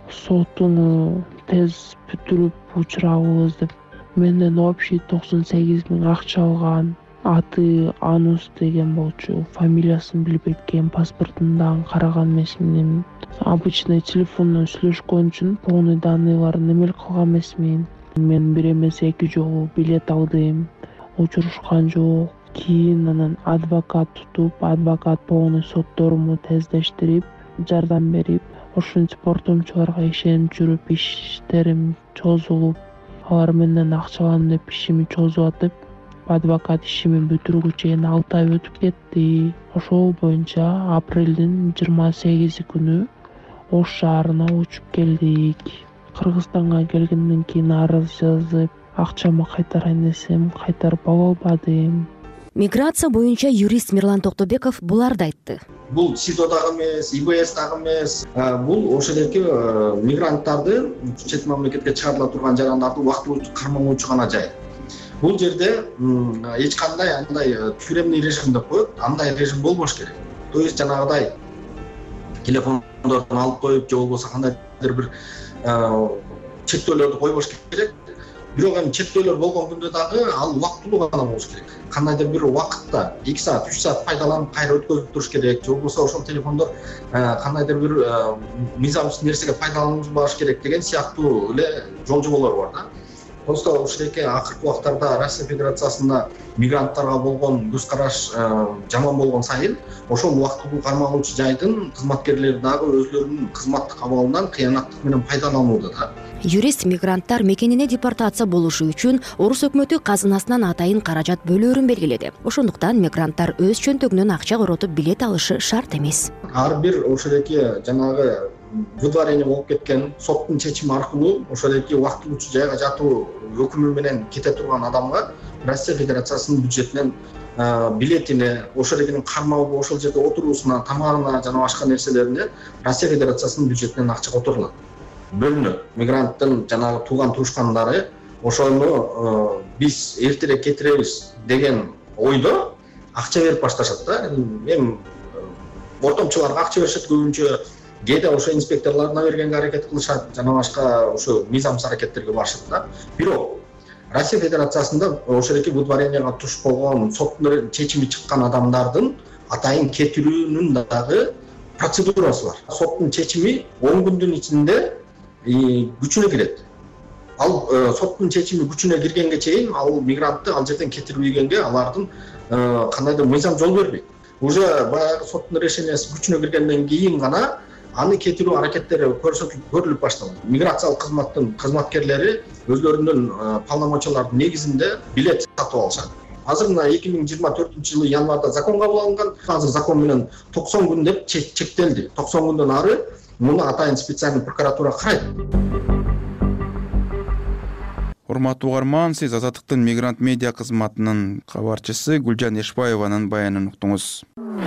Сотуңу тез бүтүрүп учурабыз деп. Менден общий токсон сегиз миң акча алган. Аты Анус деген болчу. Фамилиясын билбей кеткен, паспортунда караган эмесмин. Обычный телефондон сүйлөшкөн үчүн полный данныйларын эмел кылган эмесмин. Мен бир эмес эки жолу билет алдым, учурушкан жок. Кийин анан адвокат тутуп, адвокат полный сотторумду тездештирип, жардам берип, ошентип ортомчуларга ишенип жүрүп, иштерим чозулуп, алар менден акчаланып деп ишими чозуп атып, адвокат ишими бүтүрүүгө чейин алты ай өтүп кетти. Ошол боюнча апрелдин жыйырма сегизи күнү Ош шаарына учуп келдик. Кыргызстанга келгенден кийин арыз жазып, акчамы кайтарайын десем, кайтарып ала албадым. Миграция боюнча юрист Мирлан Токтобеков буларды айтты. Бул СИЗОдагы эмес, ИБСдагы эмес, бул ошол жерки мигранттарды чет мамлекетке чыгарыла турган жарандарды убактылуу кармануучу гана жай. Бул жерде эч кандай андай тюремный режим деп коет, андай режим болбош керек. То есть жанагыдай телефондордон алып коюп, же болбосо кандайдыр бир чектөөлөрдү койбош керек. Бирок эми чектөөлөр болгон күндө дагы ал убактылуу гана болуш керек. Кандайдыр бир убакытта эки саат, үч саат пайдаланып кайра өткөзүп туруш керек. Же болбосо ошол телефондор кандайдыр бир мыйзамсыз нерсеге пайдаланылбаш керек деген сыяктуу эле жол жоболор бар да. просто ушеке акыркы убактарда Россия Федерациясында мигранттарга болгон көз караш жаман болгон сайын ошол убактылуу кармалуучу жайдын кызматкерлери дагы өзлөрүнүн кызматтык абалынан кыянаттык менен пайдаланууда да. Юрист мигранттар мекенине депортация болушу үчүн орус өкмөтү казынасынан атайын каражат бөлөөрүн белгиледи. Ошондуктан мигранттар өз чөнтөгүнөн акча коротуп билет алышы шарт эмес. Ар бир ошолеки жанагы выдворение болуп кеткен соттун чечими аркылуу ошолеки убактылуучу жайга жатуу өкүмү менен кете турган адамга Россия Федерациясынын бюджетинен билетине, ошолекинин кармалып ошол жерде отуруусуна, тамагына жана башка нерселерине Россия Федерациясынын бюджетинен акча которулат. Бөлүнөт. Мигранттын жанагы тууган туушкандары ошону биз эртерээк кетиребиз деген ойдо акча берип башташат да. Эми ортомчуларга акча беришет көбүнчө, кээде ошо инспекторлоруна бергенге аракет кылышат, жана башка ошо мыйзамсыз аракеттерге барышат да. Бирок Россия Федерациясында ошолеки выдворенияга туш болгон соттун чечими чыккан адамдардын атайын кетирүүнүн дагы процедурасы бар. Соттун чечими он күндүн ичинде күчүнө кирет. Ал соттун чечими күчүнө киргенге чейин ал мигрантты ал жерден кетирбегенге алардын кандайдыр мыйзам жол бербейт. Уже баягы соттун решениясы күчүнө киргенден кийин гана аны кетирүү аракеттери көрсөтүлүп көрүлүп башталат. Миграциялык кызматтын кызматкерлери өзлөрүнүн полномочиялардын негизинде билет сатып алышат. Азыр мына эки миң жыйырма төртүнчү жылы январда закон кабыл алынган. Азыр закон менен токсон күн деп чектелди. токсон күндөн ары муну атайын специальный прокуратура карайт. Урматтуу угарман, сиз Азаттыктын мигрант медиа кызматынын кабарчысы Гүлжан Эшбаеванын баянын уктуңуз.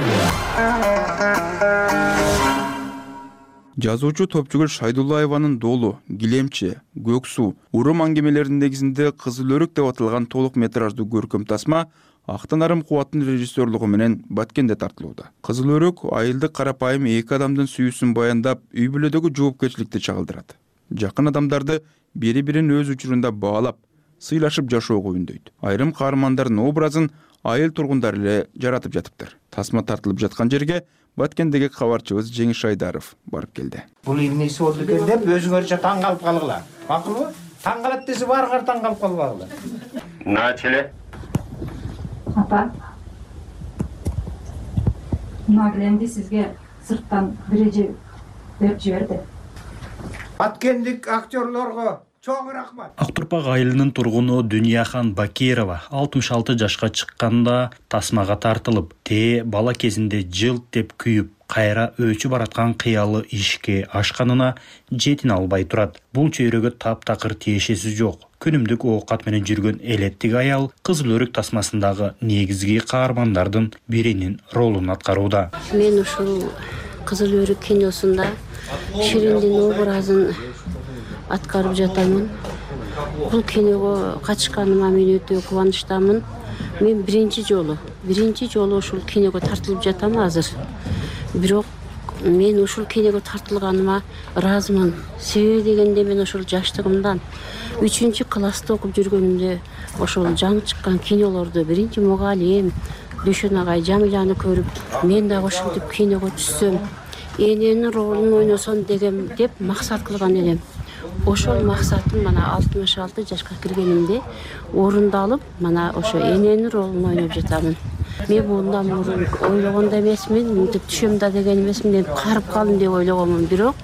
Жазуучу Топчугүл Шайдуллаеванын Доолу, Килемчи, Көк суу, Урум аңгемелеринин негизинде Кызыл өрүк деп аталган толук метраждуу көркөм тасма Актан Арым Кубаттын режиссерлугу менен Баткенде тартылууда. Кызыл өрүк айылдык карапайым эки адамдын сүйүүсүн баяндап, үй бүлөдөгү жоопкерчиликти чагылдырат. Жакын адамдарды бири-бирин өз учурунда баалап, сыйлашып жашоого үндөйт. Айрым каармандардын образын айыл тургундары эле жаратып жатыптыр. Тасма тартылып жаткан жерге Баткендеги кабарчыбыз Жеңиш Шайдаров барып келди. Бул эмнеси болду экен деп өзүңөрчө таң калып калгыла. Макулбу? Таң калат десе барыңар таң калып калбагыла. Начали. Апа. Мына килемди сизге сырттан биреже берип жиберди. Баткендик актерлорго чоң рахмат. Актурпак айылынын тургуну Дүнияхан Бакирова алтымыш алты жашка чыкканда тасмага тартылып, тээ бала кезинде жылт деп күйүп, кайра өчү бараткан кыялы ишке ашканына жетин албай турат. Бул чөйрөгө таптакыр тиешеси жок. Күнүмдүк оокат менен жүргөн элеттик аял Кызыл өрүк тасмасындагы негизги каармандардын биринин ролун аткарууда. Мен ушул Кызыл өрүк киносунда Шириндин образын аткарып жатамын. Бул киного катышканыма мен өтө кубанычтамын. Мен биринчи жолу, биринчи жолу ушул киного тартылып жатам азыр. Бирок мен ушул киного тартылганыма ыраазымын. Себеби дегенде мен ушул жаштыгымдан үчүнчү класста окуп жүргөнүмдө ошол жаңы чыккан кинолорду биринчи мугалим Дүшөн агай Жамиланы көрүп, мен дагы ушинтип киного түссөм, эненин ролун ойносом деген деп максат кылган элем. Ошол максатым мана алтымыш алты жашка киргенимде орундалып, мана ошо эненин ролун ойноп жатамын. Мен мындан мурун ойлогон да эмесмин, мынтип түшөм да деген эмесмин, деп карып калдым деп ойлогонмун, бирок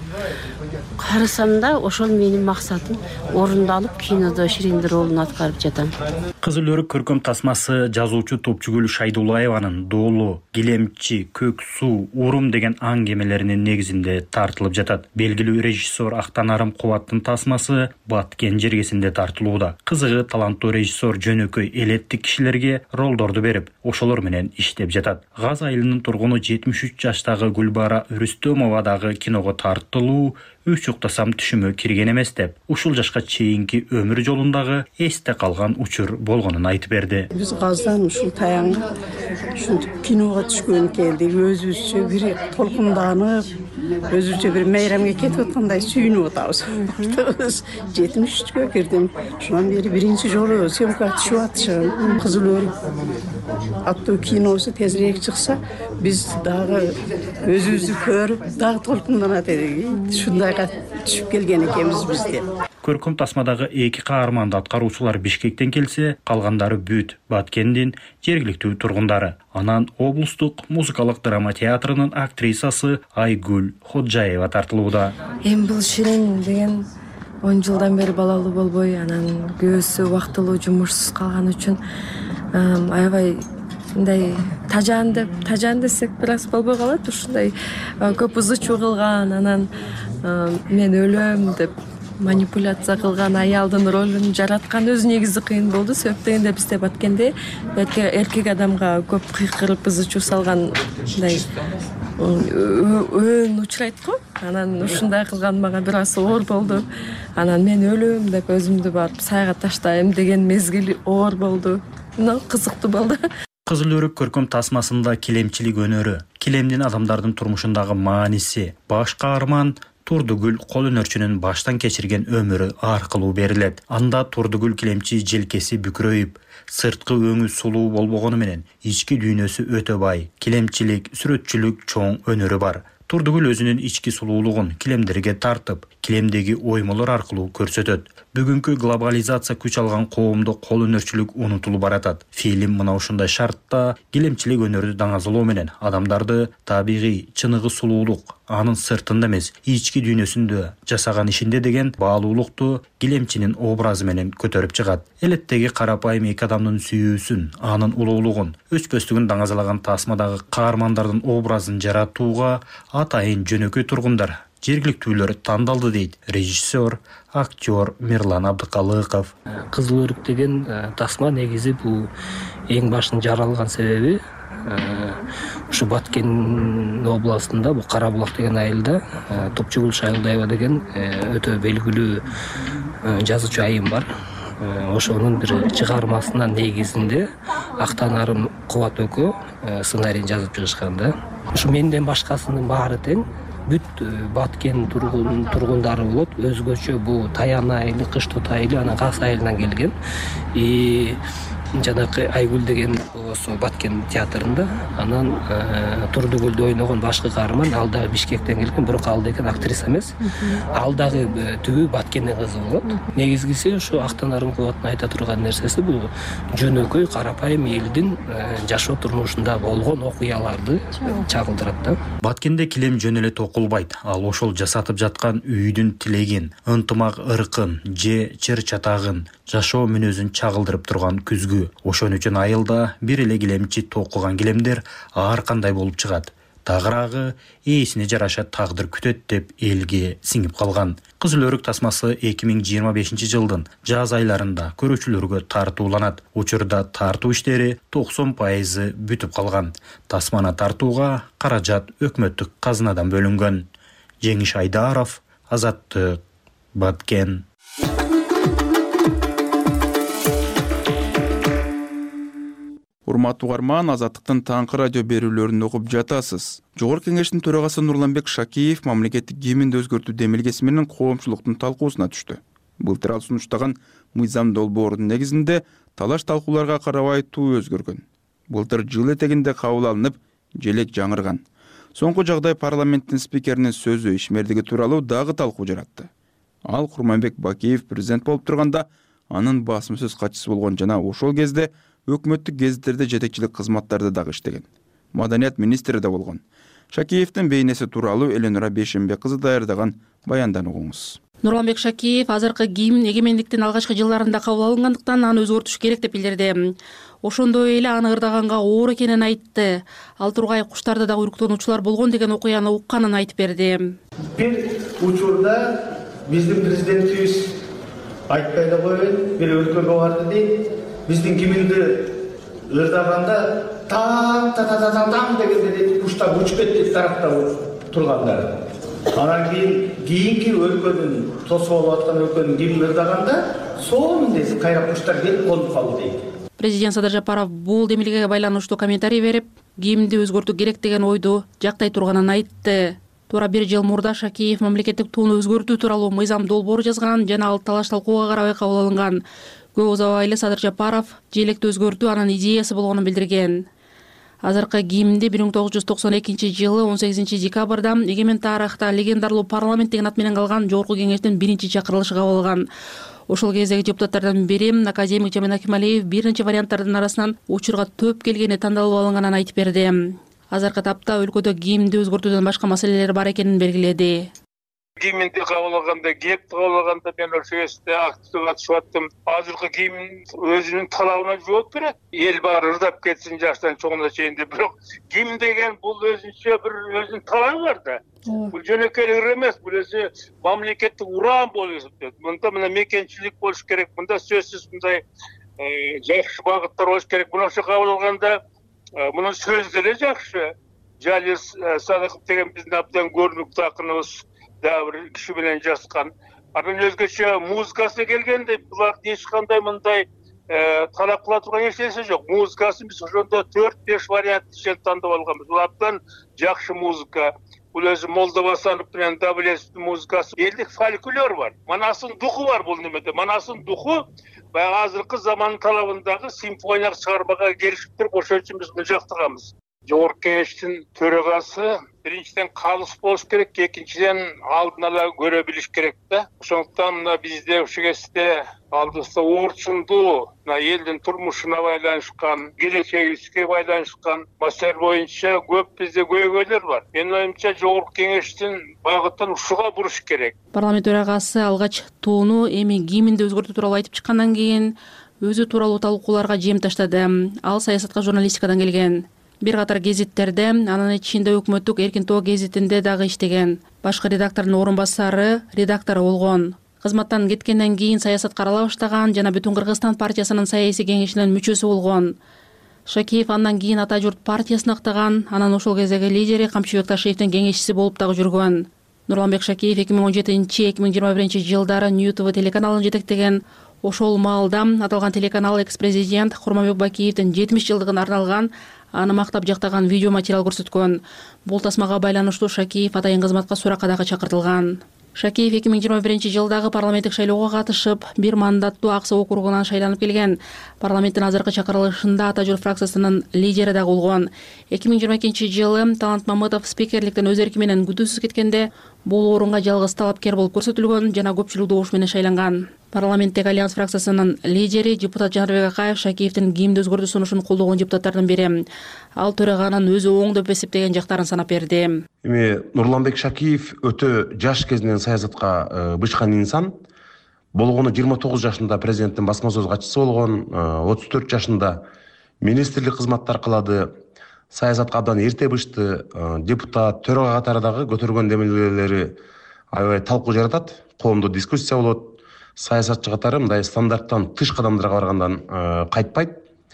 карасам да ошол менин максатым орундалып, кинодо Шириндин ролун аткарып жатам. Кызыл өрүк көркөм тасмасы жазуучу Топчугүл Шайдуллаеванын Доолу, Килемчи, Көк суу, Урум деген аңгемелеринин негизинде тартылып жатат. Белгилүү режиссер Актан Арым Кубаттын тасмасы Баткен жергесинде тартылууда. Кызыгы таланттуу режиссер жөнөкөй элеттик кишилерге ролдорду берип, ошолор менен иштеп жатат. Газ айылынын тургуну жетимиш үч жаштагы Гүлбара Рүстөмова дагы киного тартылуу үч уктасам түшүмө кирген эмес деп, ушул жашка чейинки өмүр жолундагы эсте калган учур болгонун айтып берди. Биз газдан ушул таянга ушинтип киного түшкөн келдик, өзүбүзчө бир толкунданып, өзүбүзчө бир майрамга кетип аткандай сүйүнүп атабыз. жетимиш үчкө кирдим. Ошондон бери биринчи жолу съемкага түшүп атышым. Кызыл өрүк аттуу киносу тезирээк чыкса, биз дагы өзүбүздү көрүп, дагы толкунданат элек. Ушундайга түшүп келген экенбиз биз де. Көркөм тасмадагы эки каарманды аткаруучулар Бишкектен келсе, калгандары бүт Баткендин жергиликтүү тургундары. Анан облустук музыкалык драма театрынын актрисасы Айгүл Ходжаева тартылууда. Эми бул Ширин деген он жылдан бери балалуу болбой, анан күйөөсү убактылуу жумушсуз калган үчүн аябай мындай тажан деп тажан десек бир аз болбой калат. Ушундай көп ызы чуу кылган, анан мен өлөм деп манипуляция кылган аялдын ролун жараткан өзү негизи кыйын болду. Себеп дегенде бизде Баткенде эркек адамга көп кыйкырып ызы чуу салган мындай өөн учурайт го. Анан ушундай кылган мага бир аз оор болду. Анан мен өлөм деп өзүмдү барып сайга таштайм деген мезгил оор болду. Мына кызыктуу болду. Кызыл өрүк көркөм тасмасында килемчилик өнөрү, килемдин адамдардын турмушундагы мааниси, баш каарман Турдугүл кол өнөрчүнүн баштан кечирген өмүрү аркылуу берилет. Анда Турдугүл килемчи желкеси бүкрөйүп, сырткы өңү сулуу болбогону менен ички дүйнөсү өтө бай, килемчилик, сүрөтчүлүк чоң өнөрү бар. Турдугүл өзүнүн ички сулуулугун килемдерге тартып, килемдеги оймолор аркылуу көрсөтөт. Бүгүнкү глобализация күч алган коомдо кол өнөрчүлүк унутулуп баратат. Фильм мына ушундай шартта килемчилик өнөрү даңазалоо менен адамдарды табигый, чыныгы сулуулук, анын сыртында эмес, ички дүйнөсүндө жасаган ишинде деген баалуулукту килемчинин образы менен көтөрүп чыгат. Элеттеги карапайым эки адамдын сүйүүсүн, анын улуулугун, өчпөстүгүн даңазалаган тасмадагы каармандардын образын жаратууга атайын жөнөкөй тургундар, жергиликтүүлөр тандалды дейт режиссер, актер Мирлан Абдыкалыков. Кызыл өрүк деген тасма негизи бул эң башын жаралган себеби ушу Баткен областында бул Кара булак деген айылда Топчугул Шайылдаева деген өтө белгилүү жазуучу айым бар. Ошонун бир чыгармасынын негизинде Актанарым Кубат өкө сценарийин жазып чыгышкан да. Ушу менден башкасынын баары тең бүт Баткен тургундары болот. Өзгөчө бул Таян айылы, Кыштот айылы, анан Кас айылынан келген. И жанакы Айгүл деген болсо Баткен театрында, анан Турдугүлдү ойногон башкы каарман ал дагы Бишкектен келген, бирок ал деген актриса эмес. Ал дагы түбү Баткендин кызы болот. Негизгиси ушу Актанарым Кубаттын айта турган нерсеси бул жөнөкөй карапайым элдин жашоо турмушунда болгон окуяларды чагылдырат да. Баткенде килем жөн эле токулбайт. Ал ошол жасатып жаткан үйдүн тилегин, ынтымак ыркын, же чыр чатагын, жашоо мүнөзүн чагылдырып турган күзгү. Ошон үчүн айылда бир эле килемчи токуган килемдер ар кандай болуп чыгат. Тагыраагы ээсине жараша тагдыр күтөт деп элге сиңип калган. Кызыл өрүк тасмасы эки миң жыйырма бешинчи жылдын жаз айларында көрүүчүлөргө тартууланат. Учурда тартуу иштери токсон пайызы бүтүп калган. Тасманы тартууга каражат өкмөттүк казынадан бөлүнгөн. Жеңиш Айдаров, Азаттык, Баткен. Урматтуу угарман, Азаттыктын таңкы радио берүүлөрүн угуп жатасыз. Жогорку кеңештин төрагасы Нурланбек Шакиев мамлекеттик гимнди өзгөртүү демилгеси менен коомчулуктун талкуусуна түштү. Былтыр ал сунуштаган мыйзам долбоордун негизинде талаш талкууларга карабай туу өзгөргөн. Былтыр жыл этегинде кабыл алынып, желек жаңырган. Соңку жагдай парламенттин спикеринин сөзү ишмердиги тууралуу дагы талкуу жаратты. Ал Курманбек Бакиев президент болуп турганда анын басым сөз катчысы болгон жана ошол кезде өкмөттүк гезиттерде жетекчилик кызматтарды дагы иштеген. Маданият министри да болгон. Шакиевдин бейнеси тууралуу Эленора Бейшенбек кызы даярдаган баяндан угуңуз. Нурланбек Шакиев азыркы гимн эгемендиктин алгачкы жылдарында кабыл алынгандыктан аны өзгөртүш керек деп билдирди. Ошондой эле аны ырдаганга оор экенин айтты. Ал тургай куштарда дагы үрктөнүүчүлөр болгон деген окуяны укканын айтып берди. Бир учурда биздин президентибиз айтпай эле коюн, бир өлкөгө барды дейт. Биздин гимнди ырдаганда таң та та та таң дегенде дейт куштар учуп кетти тарапта тургандар. Анан кийин кийинки өлкөнүн тосуп алып аткан өлкөнүн гимнин ырдаганда сонун дейт кайра куштар келип конуп калды дейт. Президент Садыр Жапаров бул демилгеге байланыштуу комментарий берип, гимнди өзгөртүү керек деген ойду жактай турганын айтты. Туура бир жыл мурда Шакиев мамлекеттик тууну өзгөртүү тууралуу мыйзам долбоор жазган жана ал талаш талкууга карабай кабыл алынган. көп узабай эле Садыр Жапаров желекти өзгөртүү анын идеясы болгонун билдирген. Азыркы гимнди бир миң тогуз жүз токсон экинчи жылы он сегизинчи декабрда эгемен тарыхта легендарлуу парламент деген ат менен калган жогорку кеңештин биринчи чакырылышы кабыл алган. Ошол кездеги депутаттардан бири академик Жамин Акималиев бир нече варианттардын арасынан учурга төп келгени тандалып алынганын айтып берди. Азыркы тапта өлкөдө гимнди өзгөртүүдөн башка маселелер бар экенин белгиледи. Гимнди кабыл алганда, гепти кабыл алганда мен ошол кезде активдүү катышып аттым. Азыркы гимн өзүнүн талабына жооп берет. Эл баары ырдап кетсин жаштан чоңуна чейин деп. Бирок гимн деген бул өзүнчө бир өзүнүн талабы бар да. Бул жөнөкөй ыр эмес, бул өзү мамлекеттик уран болуп эсептелет. Мында мына мекенчилик болуш керек, мында сөзсүз мындай жакшы багыттар болуш керек. Мына ошо кабыл алганда мунун сөздөрү жакшы. Жалис Садыков деген биздин абдан көрүнүктүү акыныбыз дагы бир киши менен жазган. Анын өзгөчө музыкасы келгенде булар эч кандай мындай талап кыла турган эч нерсе жок. Музыкасын биз ошондо төрт беш вариант ичинен тандап алганбыз. Бул абдан жакшы музыка. Бул өзү Молдовасанов менен Давлетовдун музыкасы. Элдик фольклор бар. Манасынын духу бар бул немеде. Манасынын духу баягы азыркы замандын талабындагы симфониялык чыгармага келишип туруп, ошон үчүн биз муну жактырганбыз. Жогорку кеңештин төрагасы биринчиден калыс болуш керек, экинчиден алдын ала көрө билиш керек да. Ошондуктан мына бизде ушул кезде алдыбызда орчундуу, мына элдин турмушуна байланышкан, келечегибизге байланышкан маселе боюнча көп бизде көйгөйлөр бар. Менин оюмча жогорку кеңештин багытын ушуга буруш керек. Парламент төрагасы алгач тууну эми гимнди өзгөртүү тууралуу айтып чыккандан кийин өзү тууралуу талкууларга жем таштады. Ал саясатка журналистикадан келген. Бир катар гезиттерде, анын ичинде өкмөттүк Эркин Тоо гезитинде дагы иштеген. Башкы редактордун орун басары, редактору болгон. Кызматтан кеткенден кийин саясатка арала баштаган жана Бүтүн Кыргызстан партиясынын саясий кеңешинин мүчөсү болгон. Шакиев андан кийин Ата журт партиясын актаган, анан ошол кездеги лидери Камчыбек Ташиевдин кеңешчиси болуп дагы жүргөн. Нурланбек Шакиев эки миң он жетинчи эки миң жыйырма биринчи жылдары Нью ТВ телеканалын жетектеген. Ошол маалда аталган телеканал экс-президент Курманбек Бакиевдин жетимиш жылдыгына арналган аны мактап жактаган видео материал көрсөткөн. Бул тасмага байланыштуу Шакиев атайын кызматка суракка дагы чакыртылган. Шакиев эки миң жыйырма биринчи жылдагы парламенттик шайлоого катышып, бир мандаттуу Аксы округунан шайланып келген. Парламенттин азыркы чакырылышында Ата журт фракциясынын лидери дагы болгон. эки миң жыйырма экинчи жылы Талант Мамытов спикерликтен өз эрки менен күтүүсүз кеткенде, бул орунга жалгыз талапкер болуп көрсөтүлгөн жана көпчүлүк добуш менен шайланган. Парламенттик Альянс фракциясынын лидери депутат Жанарбек Акаев Шакиевдин гимнди өзгөртүү сунушун колдогон депутаттардын бири. Ал төраганын өзү оң деп эсептеген жактарын санап берди. Эми Нурланбек Шакиев өтө жаш кезинен саясатка бычкан инсан. Болгону жыйырма тогуз жашында президенттин басма сөз катчысы болгон, отуз төрт жашында министрлик кызматтар кылады. Саясатка абдан эрте бышты, депутат, төрага катары дагы көтөргөн демилгелери аябай талкуу жаратат, коомдо дискуссия болот. Саясатчы катары мындай стандарттан тыш кадамдарга баргандан кайтпайт.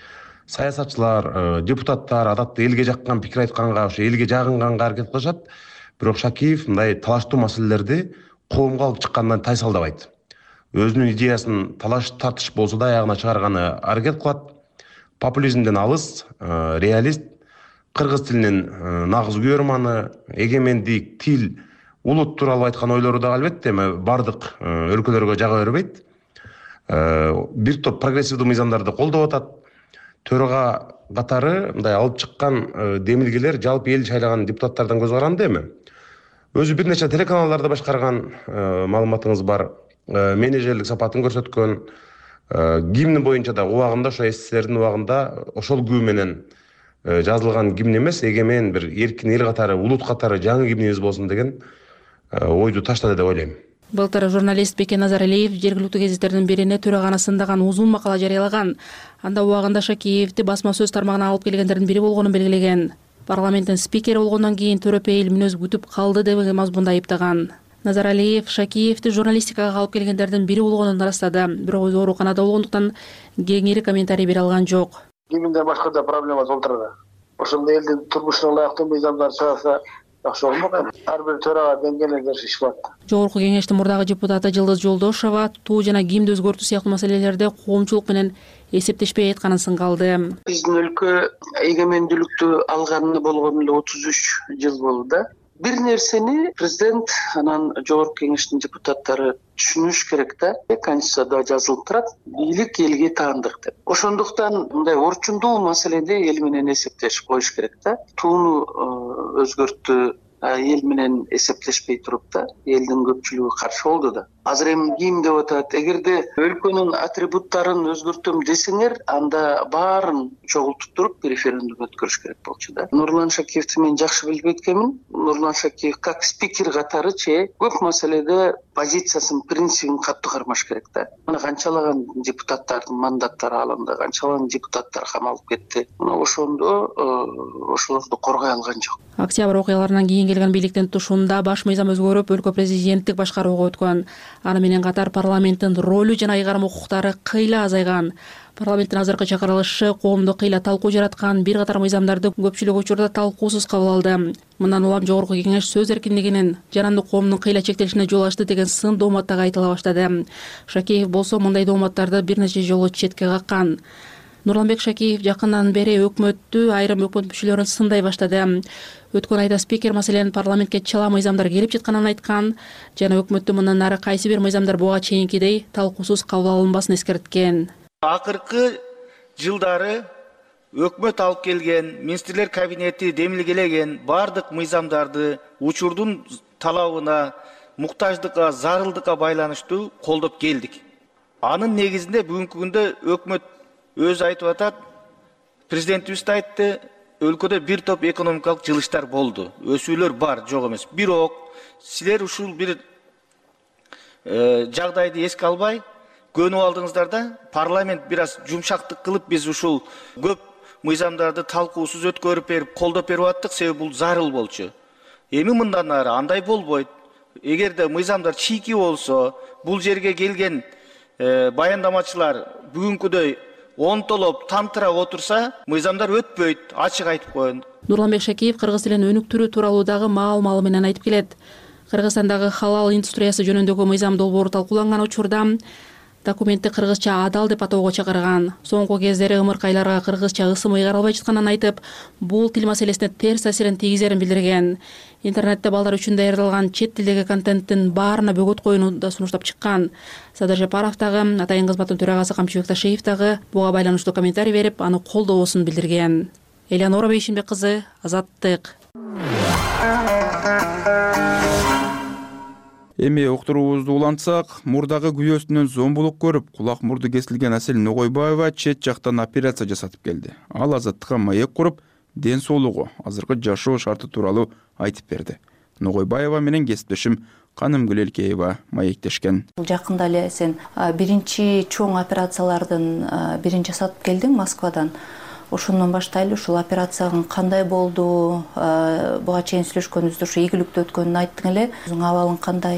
Саясатчылар, депутаттар адатта элге жаккан пикир айтканга, ошо элге жагынганга аракет кылышат. Бирок Шакиев мындай талаштуу маселелерди коомго алып чыккандан тайсалдабайт. Өзүнүн идеясын талаш тартыш болсо да аягына чыгарганы аракет кылат. Популизмден алыс, реалист, кыргыз тилинин нагыз күйөрманы, эгемендик, тил, улут тууралуу айткан ойлору да албетте бардык өлкөлөргө жага бербейт. Бир топ прогрессивдүү мыйзамдарды колдоп атат. Төрага катары мындай алып чыккан демилгелер жалпы эл шайлаган депутаттардан көз каранды эми. Өзү бир нече телеканалдарды башкарган, маалыматыңыз бар, менеджерлик сапатын көрсөткөн. Гимн боюнча да убагында ошо СССРдин убагында ошол күү менен жазылган гимн эмес, эгемен бир эркин эл катары, улут катары жаңы гимнибиз болсун деген ойду таштады деп ойлойм. Былтыр журналист Бекен Назаралиев жергиликтүү гезиттердин бирине төраганы сындаган узун макала жарыялаган. Анда убагында Шакиевди басма сөз тармагына алып келгендердин бири болгонун белгилеген. Парламенттин спикери болгондон кийин төрөпейил мүнөз күтүп калды деп мазмунда айыптаган. Назаралиев Шакиевди журналистикага алып келгендердин бири болгонун ырастады. Бирок өзү ооруканада болгондуктан кеңири комментарий бере алган жок. Гимнде башка да проблема толтурду. Ошондо элдин турмушуна ылайыктуу мыйзамдар чыгарса жакшы болмок. Ар бир төрага деңгээлде иш бар. Жогорку кеңештин мурдагы депутаты Жылдыз Жолдошова туу жана гимнди өзгөртүү сыяктуу маселелерде коомчулук менен эсептешпей айтканын сынгалды. Биздин өлкө эгемендүүлүктү алганына болгону эле отуз үч жыл болду да. бир нерсени президент анан жогорку кеңештин депутаттары түшүнүш керек да. Конституцияда жазылып турат, бийлик элге таандык деп. Ошондуктан мындай орчундуу маселеде эл менен эсептешип коюш керек да. Тууну өзгөрттү, эл менен эсептешпей туруп да, элдин көпчүлүгү каршы болду да. Азыр эми ким деп атат? Эгерде өлкөнүн атрибуттарын өзгөртөм десеңер, анда баарын чогултуп туруп референдум өткөрүш керек болчу да. Нурлан Шакиевди мен жакшы билип өткөнмүн. Нурлан Шакиев как спикер катары че көп маселеде позициясын, принцибин катуу кармаш керек да. Мына канчалаган депутаттардын мандаттары алынды, канчалаган депутаттар камалып кетти. Мына ошондо ошолорду коргой алган жок. Октябрь окуяларынан кийин келген бийликтин тушуунда баш мыйзам өзгөрүп, өлкө президенттик башкарууга өткөн. Аны менен катар парламенттин ролу жана айгарым укуктары кыйла азайган. Парламенттин азыркы чакырылышы коомдо кыйла талкуу жараткан, бир катар мыйзамдарды көпчүлүк учурда талкуусуз кабыл алды. Мындан улам жогорку кеңеш сөз эркиндигинин, жаранды коомдун кыйла чектелишине жол ачты деген сын дооматтагы айтыла баштады. Шакеев болсо мындай дооматтарды бир нече жолу четке каккан. Нурланбек Шакеев жакындан бери өкмөттү, айрым өкмөт мүчөлөрүн сындай баштады. Өткөн айда спикер маселенин парламентке чала мыйзамдар келип жатканын айткан жана өкмөттү мындан ары кайсы бир мыйзамдар буга чейинкидей талкуусуз кабыл алынбасын эскерткен. Акыркы жылдары өкмөт алып келген, министрлер кабинети демилгелеген бардык мыйзамдарды учурдун талабына, муктаждыкка, зарылдыкка байланыштуу колдоп келдик. Анын негизинде бүгүнкү күндө өкмөт өзү айтып атат, президентибиз да айтты, өлкөдө бир топ экономикалык жылыштар болду. Өсүүлөр бар, жок эмес. Бирок силер ушул бир жагдайды эске албай, көнүп алдыңыздар да, парламент бир аз жумшактык кылып, биз ушул көп мыйзамдарды талкуусуз өткөрүп берип, колдоп берип аттык, себеби бул зарыл болчу. Эми мындан ары андай болбойт. Эгерде мыйзамдар чийки болсо, бул жерге келген баяндамачылар бүгүнкүдөй онтолоп, тамтырап отурса, мыйзамдар өтпөйт, ачык айтып коеюн. Нурланбек Шакеев кыргыз тилин өнүктүрүү тууралуу дагы маал-малы менен айтып келет. Кыргызстандагы халал индустриясы жөнүндөгү мыйзам долбоору талкууланган учурда документти кыргызча адал деп атоого чакырган. Соңку кездери ымыркайларга кыргызча ысымы ыйгарылбай жатканын айтып, бул тил маселесине терс таасирин тийгизерин билдирген. Интернетте балдар үчүн даярдалган чет тилдеги контенттин баарына бөгөт коюуну да сунуштап чыккан. Садыр Жапаров дагы, Атайын кызматтын төрагасы Камчыбек Ташиев дагы буга байланыштуу комментарий берип, аны колдоосун билдирген. Элеонора Бейшимбек кызы, Азаттык. Эми уктуруубузду улантсак, мурдагы күйөөсүнөн зомбулук көрүп, кулак мурду кесилген Асель Ногойбаева чет жактан операция жасатып келди. Ал Азаттыкка маек куруп, ден соолугу, азыркы жашоо шарты тууралуу айтып берди. Ногойбаева менен кесиптешим Канымгүл Элкеева маектешкен. Жакында эле сен биринчи чоң операциялардын бирин жасатып келдиң Москвадан. Ошондон баштайлы, ушул операциянын кандай болду, буга чейин сүйлөшкөнүбүздө ушу ийгиликтүү өткөнүн айттың эле. Өзүң абалың кандай?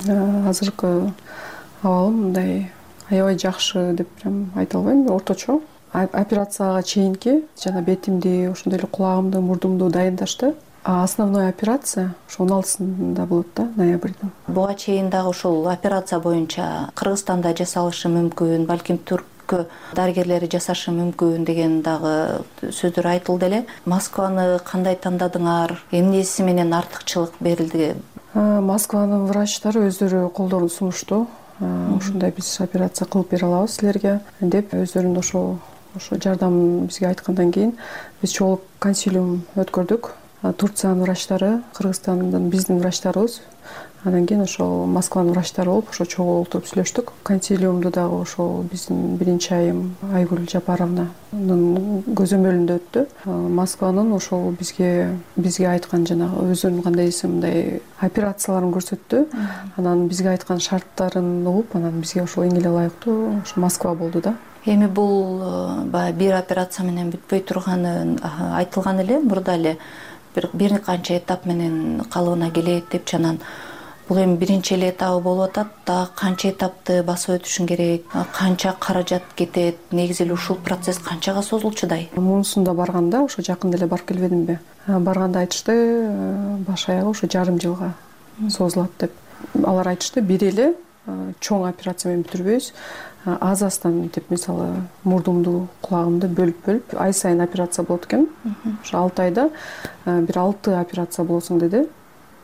Азыркы абалым мындай аябай жакшы деп прям айта албайм, орточо. Операцияга чейинки жана бетимди, ошондой эле кулагымды, мурдумду дайындашты. А основной операция ошо он алтысында болот да, ноябрдын. Буга чейин дагы ушул операция боюнча Кыргызстанда жасалышы мүмкүн, балким Түрккө дарыгерлери жасашы мүмкүн деген дагы сөздөр айтылды эле. Москваны кандай тандадыңар? Эмнеси менен артыкчылык берилди? Москванын врачтары өздөрү колдорун сунушту. Ушундай биз операция кылып бере алабыз силерге деп өздөрүнүн ошо ошо жардамын бизге айткандан кийин биз чогулуп консилиум өткөрдүк. Турциянын врачтары, Кыргызстандын биздин врачтарыбыз, анан кийин ошол Москванын врачтары болуп, ошо чогуу отуруп сүйлөштүк. Консилиумду дагы ошол биздин биринчи айым Айгүл Жапаровнанын көзөмөлүндө өттү. Москванын ошол бизге бизге айткан жанагы өзүнүн кандай мындай операцияларын көрсөттү. Анан бизге айткан шарттарын угуп, анан бизге ошол эң эле ылайыктуу ошо Москва болду да. Эми бул баягы бир операция менен бүтпөй турганы айтылган эле, мурда эле бир канча этап менен калыбына келет деп жанан. Бул эми биринчи эле этабы болуп атат, да канча этапты басып өтүшүң керек, канча каражат кетет, негизи эле ушул процесс канчага созулчудай? Мунусунда барганда, ошо жакында эле барып келбедимби? Барганда айтышты, баш аягы ошо жарым жылга созулат деп. Алар айтышты, бир эле чоң операция менен бүтүрбөйбүз. Аз аздан деп, мисалы, мурдумду, кулагымды бөлүп-бөлүп, ай сайын операция болот экен. Ошо алты айда бир алты операция болосуң деди.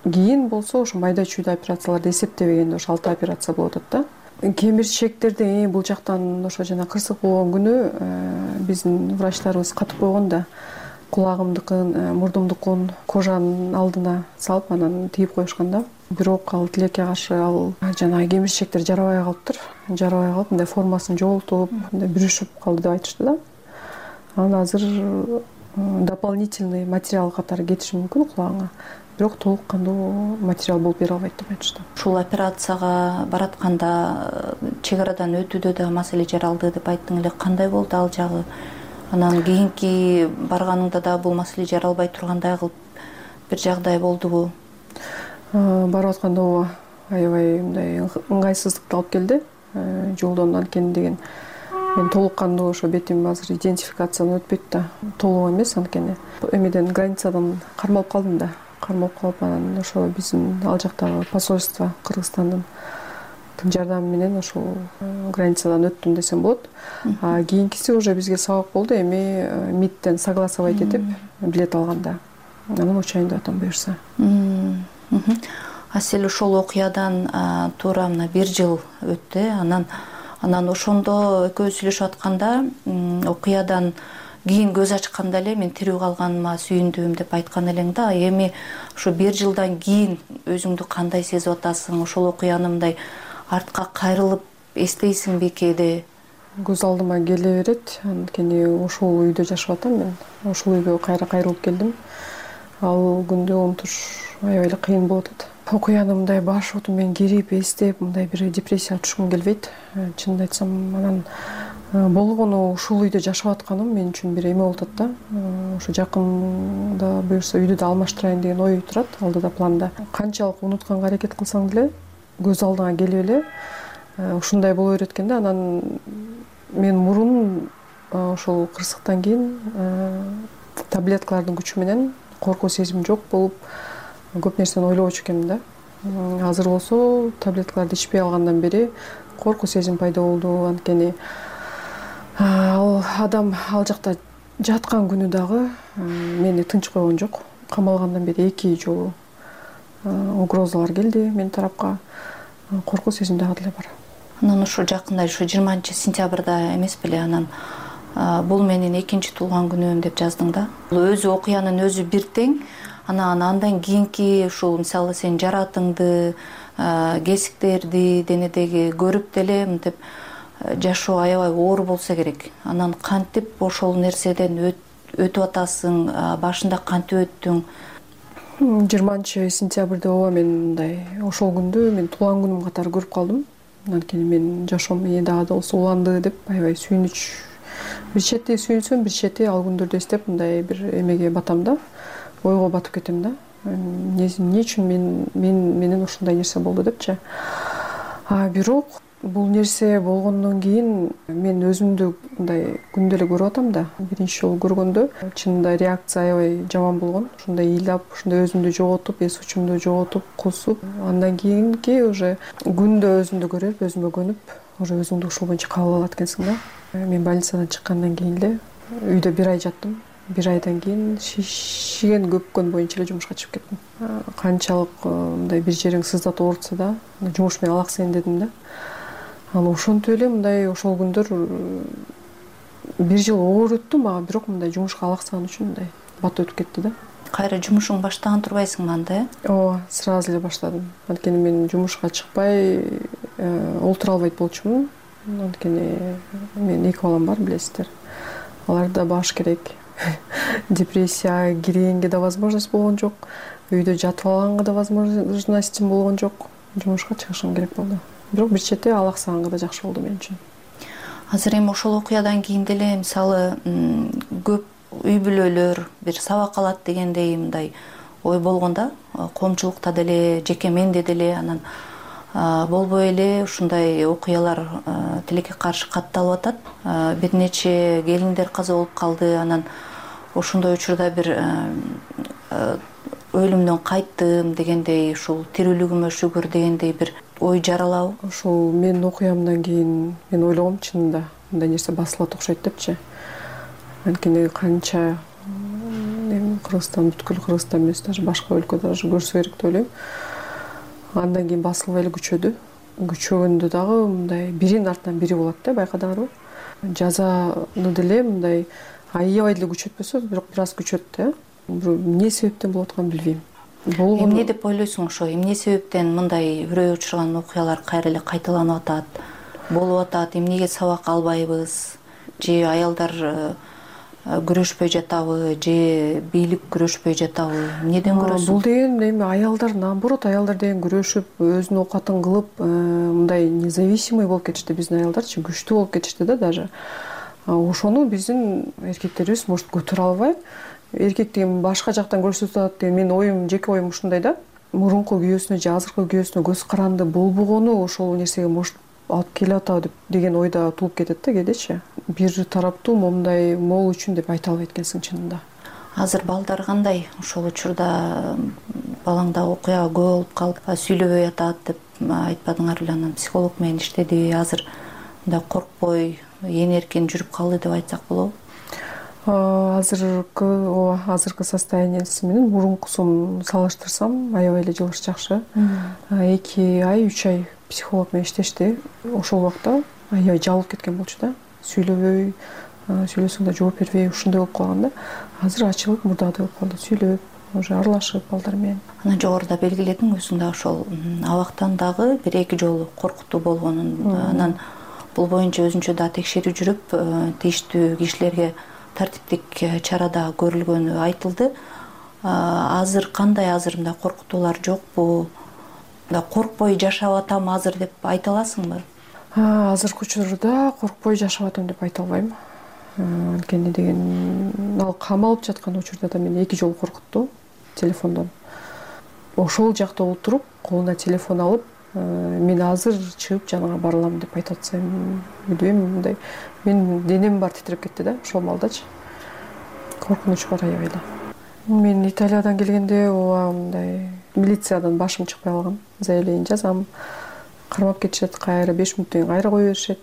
кийин болсо ошо майда чүйдө операцияларды эсептебегенде ошо алты операция болуп атат да. Кемирчектердин эң бул жактан ошо жана кырсык болгон күнү биздин врачтарыбыз катып койгон да, кулагымдыкын, мурдумдукун кожанын алдына салып анан тийип коюшкан да. Бирок ал тилекке каршы ал жанагы кемирчектер жарабай калыптыр. Жарабай калып мындай формасын жоготуп, мындай бүрүшүп калды деп айтышты да. Анан азыр дополнительный материал катары кетиши мүмкүн кулагыңа. Бирок толук кандуу материал болуп бере албайт деп айтышты. Ушул операцияга баратканда чек арадан өтүүдө да маселе жаралды деп айттың эле. Кандай болду ал жагы? Анан кийинки барганыңда да бул маселе жаралбай тургандай кылып бир жагдай болдубу? Барып атканда ооба аябай мындай ыңгайсыздыкты алып келди. Жолдон анткени деген мен толук кандуу ошо бетим азыр идентификациядан өтпөйт да. Толук эмес анткени. Эмеден границадан кармалып калдым да. Кармалып калып анан ошо биздин ал жактагы посольство Кыргызстандын жардамы менен ошол границадан өттүм десем болот. А кийинкиси уже бизге сабак болду. Эми МИДтен согласовать этип билет алганда. Анан учайын деп атам буюрса. Асель ошол окуядан туура мына бир жыл өттү. Анан анан ошондо экөөбүз сүйлөшүп атканда окуядан кийин көз ачканда эле мен тирүү калганыма сүйүндүм деп айткан элең да. Эми ошо бир жылдан кийин өзүңдү кандай сезип атасың? Ошол окуяны мындай артка кайрылып эстейсиңби кээде? Көз алдыма келе берет. Анткени ошол үйдө жашап атам мен. Ошол үйгө кайра кайрылып келдим. Ал күндү унутуш аябай эле кыйын болуп атат. Окуяны мындай баш оту менен кирип эстеп, мындай бир депрессияга түшкүм келбейт. Чынын айтсам, анан болгону ушул үйдө жашап атканым мен үчүн бир эме болуп атат да. Ошо жакында буюрса үйдү да алмаштырайын деген ой турат алдыда планда. Канчалык унутканга аракет кылсаң деле көз алдыңа келип эле ушундай боло берет экен да. Анан мен мурун ошол кырсыктан кийин таблеткалардын күчү менен коркуу сезим жок болуп көп нерсени ойлобочу экенмин да. Азыр болсо таблеткаларды ичпей алгандан бери коркуу сезим пайда болду. Анткени ал адам ал жакта жаткан күнү дагы мени тынч койгон жок. Камалгандан бери эки жолу угрозалар келди менин тарапка. Коркуу сезим дагы деле бар. Анан ошо жакында ошо жыйырманчы сентябрда эмес беле анан бул менин экинчи туулган күнүм деп жаздың да. Өзү окуянын өзү бир тең. Анан андан кийинки ушул мисалы сен жаратыңды, кесиктерди денедеги көрүп деле мынтип жашоо аябай оор болсо керек. Анан кантип ошол нерседен өтүп атасың, башында кантип өттүң? жыйырманчы сентябрда ооба мен мындай ошол күндү мен туулган күнүм катары көрүп калдым. Анткени мен жашоом эне дагы да болсо уланды деп аябай сүйүнүч. Бир чети сүйүнсөм, бир чети ал күндөрдү эстеп мындай бир эмеге батам да. Ойго батып кетем да. Эмне үчүн мен мен менен ушундай нерсе болду депчи. А бирок бул нерсе болгондон кийин мен өзүмдү мындай күндө эле көрүп атам да. Биринчи жолу көргөндө чынында реакция аябай жаман болгон. Ушундай ыйлап, ушундай өзүмдү жоготуп, эс учумду жоготуп, кусуп, андан кийинки уже күндө өзүмдү көрүп, өзүмө көнүп, уже өзүңдү ушул боюнча кабыл алат экенсиң да. Мен больницадан чыккандан кийин эле үйдө бир ай жаттым. Бир айдан кийин шишиген көпкөн боюнча эле жумушка чыгып кеттим. Канчалык мындай бир жериң сыздатып оорутса да, жумуш менен алаксайын дедим да. Анан ошентип эле мындай ошол күндөр бир жыл оор өттү мага, бирок мындай жумушка алаксаган үчүн мындай бат өтүп кетти да. Кайра жумушуң баштаган турбайсыңбы анда? Ооба, сразу эле баштадым. Анткени мен жумушка чыкпай олтура албайт болчумун. Анткени менин эки балам бар, билесиздер. Аларды да багыш керек. Депрессия киргенге да возможность болгон жок. Үйдө жатып алганга да возможностьм болгон жок. Жумушка чыгышым керек болду. Бирок бир чети алаксаганга да жакшы болду мен үчүн. Азыр эми ошол окуядан кийин деле мисалы көп үй бүлөлөр бир сабак алат дегендей мындай ой болгон да. Коомчулукта деле, жеке менде деле анан болбой эле ушундай окуялар тилекке каршы катталып атат. Бир нече келиндер каза болуп калды. Анан ошондой учурда бир өлүмдөн кайттым дегендей, ушул тирүүлүгүмө шүгүр дегендей бир ой жаралабы? Ошол менин окуямдан кийин мен ойлогом чынында мындай нерсе басылат окшойт депчи. Анткени канча эми Кыргызстан бүткүл Кыргызстан эмес, даже башка өлкө даже көрсө керек деп ойлойм. Андан кийин басылып эле күчөдү. Күчөгөндө дагы мындай биринин артынан бири болот да, байкадыңарбы? Жазаны деле мындай аябай деле күчөтпөсө, бирок бир аз күчөт да. Эмне себептен болуп атканын билбейм. Эмне деп ойлойсуң ошо? Эмне себептен мындай үрөй учурган окуялар кайра эле кайталанып атат? Болуп атат? Эмнеге сабак албайбыз? Же аялдар күрөшпөй жатабы, же бийлик күрөшпөй жатабы? Эмнеден көрөсүң? Бул деген эми аялдар, наоборот, аялдар деген күрөшүп, өзүнүн оокатын кылып, мындай независимый болуп кетишти. Биздин аялдарчы күчтүү болуп кетишти да даже. Ошону биздин эркектерибиз может көтөрө албай, эркек деген башка жактан көрсөтүп атат деген менин оюм, жеке оюм ушундай да. Мурунку күйөөсүнө же азыркы күйөөсүнө көз каранды болбогону ошол нерсеге может алып келип атабы деген ойда туулуп кетет да кээдечи. Бир тараптуу момундай могул үчүн деп айта албайт экенсиң чынында. Азыр балдар кандай? Ошол учурда балаңда окуя көп болуп калып, сүйлөбөй атат деп айтпадыңарбы? Анан психолог менен иштеди. Азыр мындай коркпой, ээн эркин жүрүп калды деп айтсак болобу? Азыркы, ооба, азыркы состояниясы менен мурункусун салыштырсам, аябай эле жылыш жакшы. эки ай, үч ай психолог менен иштешти. Ошол убакта аябай жабылып кеткен болчу да. Сүйлөбөй, сүйлөсөң да жооп бербей, ушундай болуп калган да. Азыр ачылып, мурдагыдай болуп калды. Сүйлөп, уже аралашып балдар менен. Анан жогоруда белгиледиң өзүң да ошол абактан дагы бир эки жолу коркутуу болгонун. Анан бул боюнча өзүнчө да текшерүү жүрүп, тийиштүү кишилерге тартиптик чарада көрүлгөнү айтылды. Азыр кандай, азыр мындай коркутуулар жокпу? Коркпой жашап атам азыр деп айта аласыңбы? Азыркы учурда коркпой жашап атам деп айта албайм. Анткени деген ал камалып жаткан учурда да мени эки жолу коркутту телефондон. Ошол жакта отуруп, колуна телефон алып, мен азыр чыгып жаныңа барылам деп айтып атсам, билбейм, мындай менин денем бар титиреп кетти да, ошол маалдачы. Коркунуч бар аябай эле. Мен Италиядан келгенде ооба мындай милициядан башым чыкпай калган. Заявление жазам, кармап кетишет, кайра беш мүнөттөн кийин кайра кое беришет.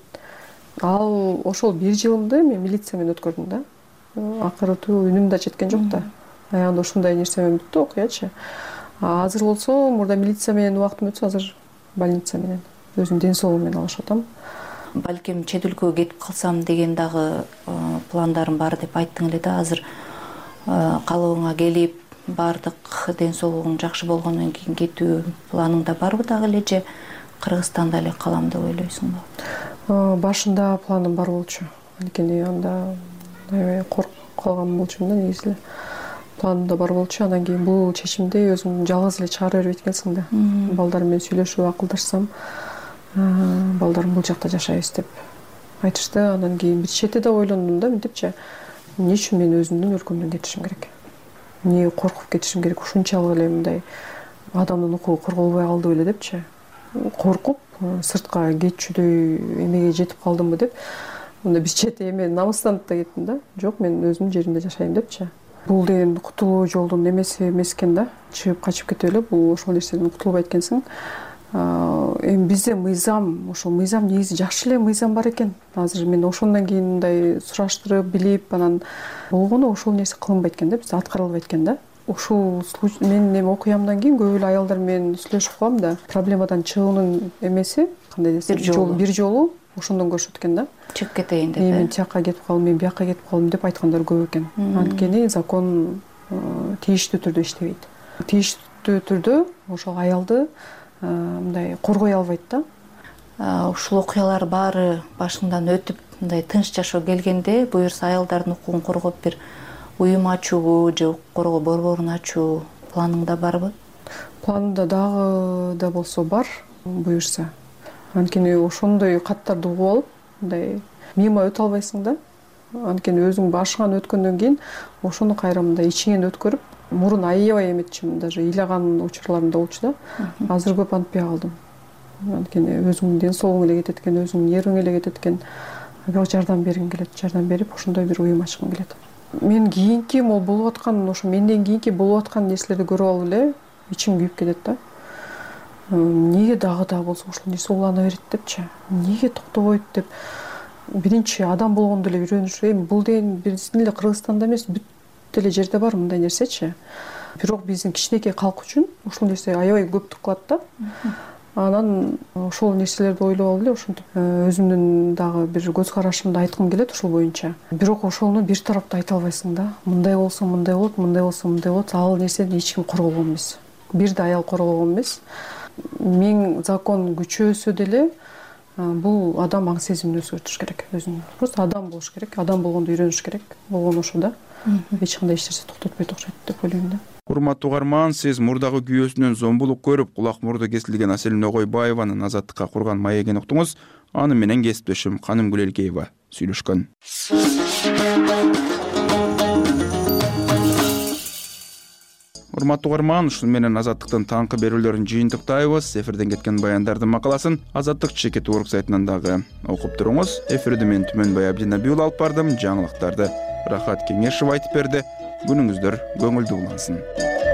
Ал ошол бир жылымды мен милиция менен өткөрдүм да. Акырытуу үнүм да жеткен жок да. Аягында ушундай нерсе менен бүттү окуячы. Азыр болсо, мурда милиция менен убактым өтсө, азыр больница менен, өзүмдүн ден соолугум менен алышып атам. Балким чет өлкөгө кетип калсам деген дагы пландарым бар деп айттың эле да. Азыр калыбыңа келип, баардык ден соолугуң жакшы болгондон кийин кетүү планыңда барбы дагы эле, же Кыргызстанда эле калам деп ойлойсуңбу? Башында планым бар болчу. Анткени анда аябай коркуп калган болчумун да негизи. Планымда бар болчу. Андан кийин бул чечимди өзүң жалгыз эле чыгара бербейт экенсиң да. Балдар менен сүйлөшүп акылдашсам, балдарым бул жакта жашайбыз деп айтышты. Андан кийин бир чети да ойлондум да, мынтипчи. Эмне үчүн мен өзүмдүн өлкөмдөн кетишим керек? Эмне коркуп кетишим керек? Ушунчалык эле мындай адамдын укугу корголбой калды беле депчи. Коркуп сыртка кетчүдөй эмеге жетип калдымбы деп. Мында биз чети эме намыстанып да кеттим да. Жок, мен өзүмдүн жеримде жашайм депчи. Бул деген кутулуу жолдун эмеси эмес экен да. Чыгып качып кетип эле бул ошол нерседен кутулбайт экенсиң. Эми бизде мыйзам, ошол мыйзам негизи жакшы эле мыйзам бар экен. Азыр мен ошондон кийин мындай сураштырып, билип, анан болгону ошол нерсе кылынбайт экен да, бизде аткарылбайт экен да. Ушул менин эми окуямдан кийин көп эле аялдар менен сүйлөшүп калам да. Проблемадан чыгуунун эмеси кандай десем, бир жолу бир жолу ошондон көрүшөт экен да. Чыгып кетейин деп. Мен тияка кетип калдым, мен бияка кетип калдым деп айткандар көп экен. Анткени закон тийиштүү түрдө иштебейт. Тийиштүү түрдө ошол аялды мындай коргой албайт да. Ушул окуялар баары башыңдан өтүп, мындай тынч жашоо келгенде, буюрса аялдардын укугун коргоп бир уюм ачуубу же укук коргоо борборун ачуу планыңда барбы? Планымда дагы да болсо бар, буюрса. Анткени ошондой каттарды угуп алып, мындай мимо өтө албайсың да. Анткени өзүң башыңан өткөндөн кийин ошону кайра мындай ичиңен өткөрүп, мурун аябай эметчимин, даже ыйлаган учурларым да болчу да. Азыр көп антпай калдым. Анткени өзүңдүн ден соолугуң эле кетет экен, өзүңдүн нервиң эле кетет экен. Бирок жардам бергим келет, жардам берип, ошондой бир уюм ачкым келет. Мен кийинки могу болуп аткан, ошо менден кийинки болуп аткан нерселерди көрүп алып эле ичим күйүп кетет да. Эмнеге дагы да болсо ушул нерсе улана берет депчи? Эмнеге токтобойт деп. Биринчи адам болгондо эле үйрөнүш, эми бул деген биздин эле Кыргызстанда эмес, бүт деле жерде бар мындай нерсечи. Бирок биздин кичинекей калк үчүн ушул нерсе аябай көптүк кылат да. Анан ошол нерселерди ойлоп алып эле ошентип өзүмдүн дагы бир көз карашымды айткым келет ушул боюнча. Бирок ошону бир тараптуу айта албайсың да. Мындай болсо мындай болот, мындай болсо мындай болот. Ал нерсени эч ким коргогон эмес. Бир да аял коргогон эмес. Миң закон күчөөсө деле бул адам аң сезимин өзгөртүш керек өзүн. Просто адам болуш керек, адам болгонду үйрөнүш керек. Болгон ошо да. Эч кандай эч нерсе токтотпойт окшойт деп ойлойм да. Урматтуу угарман, сиз мурдагы күйөөсүнөн зомбулук көрүп, кулак мурду кесилген Аселим Огойбаеванын азаттыкка курган маегин уктуңуз. Аны менен кесиптешим Канымгүл Элкеева сүйлөшкөн. Урматтуу угарман, ушун менен азаттыктын таңкы берүүлөрүн жыйынтыктайбыз. Эфирден кеткен баяндардын макаласын Азаттык чекит орг сайтынан дагы окуп туруңуз. Эфирди мен Түмөнбай Абдинабиул алып бардым. Жаңылыктарды Рахат Кеңешев айтып берди. Күнүңүздөр көңүлдүү улансын.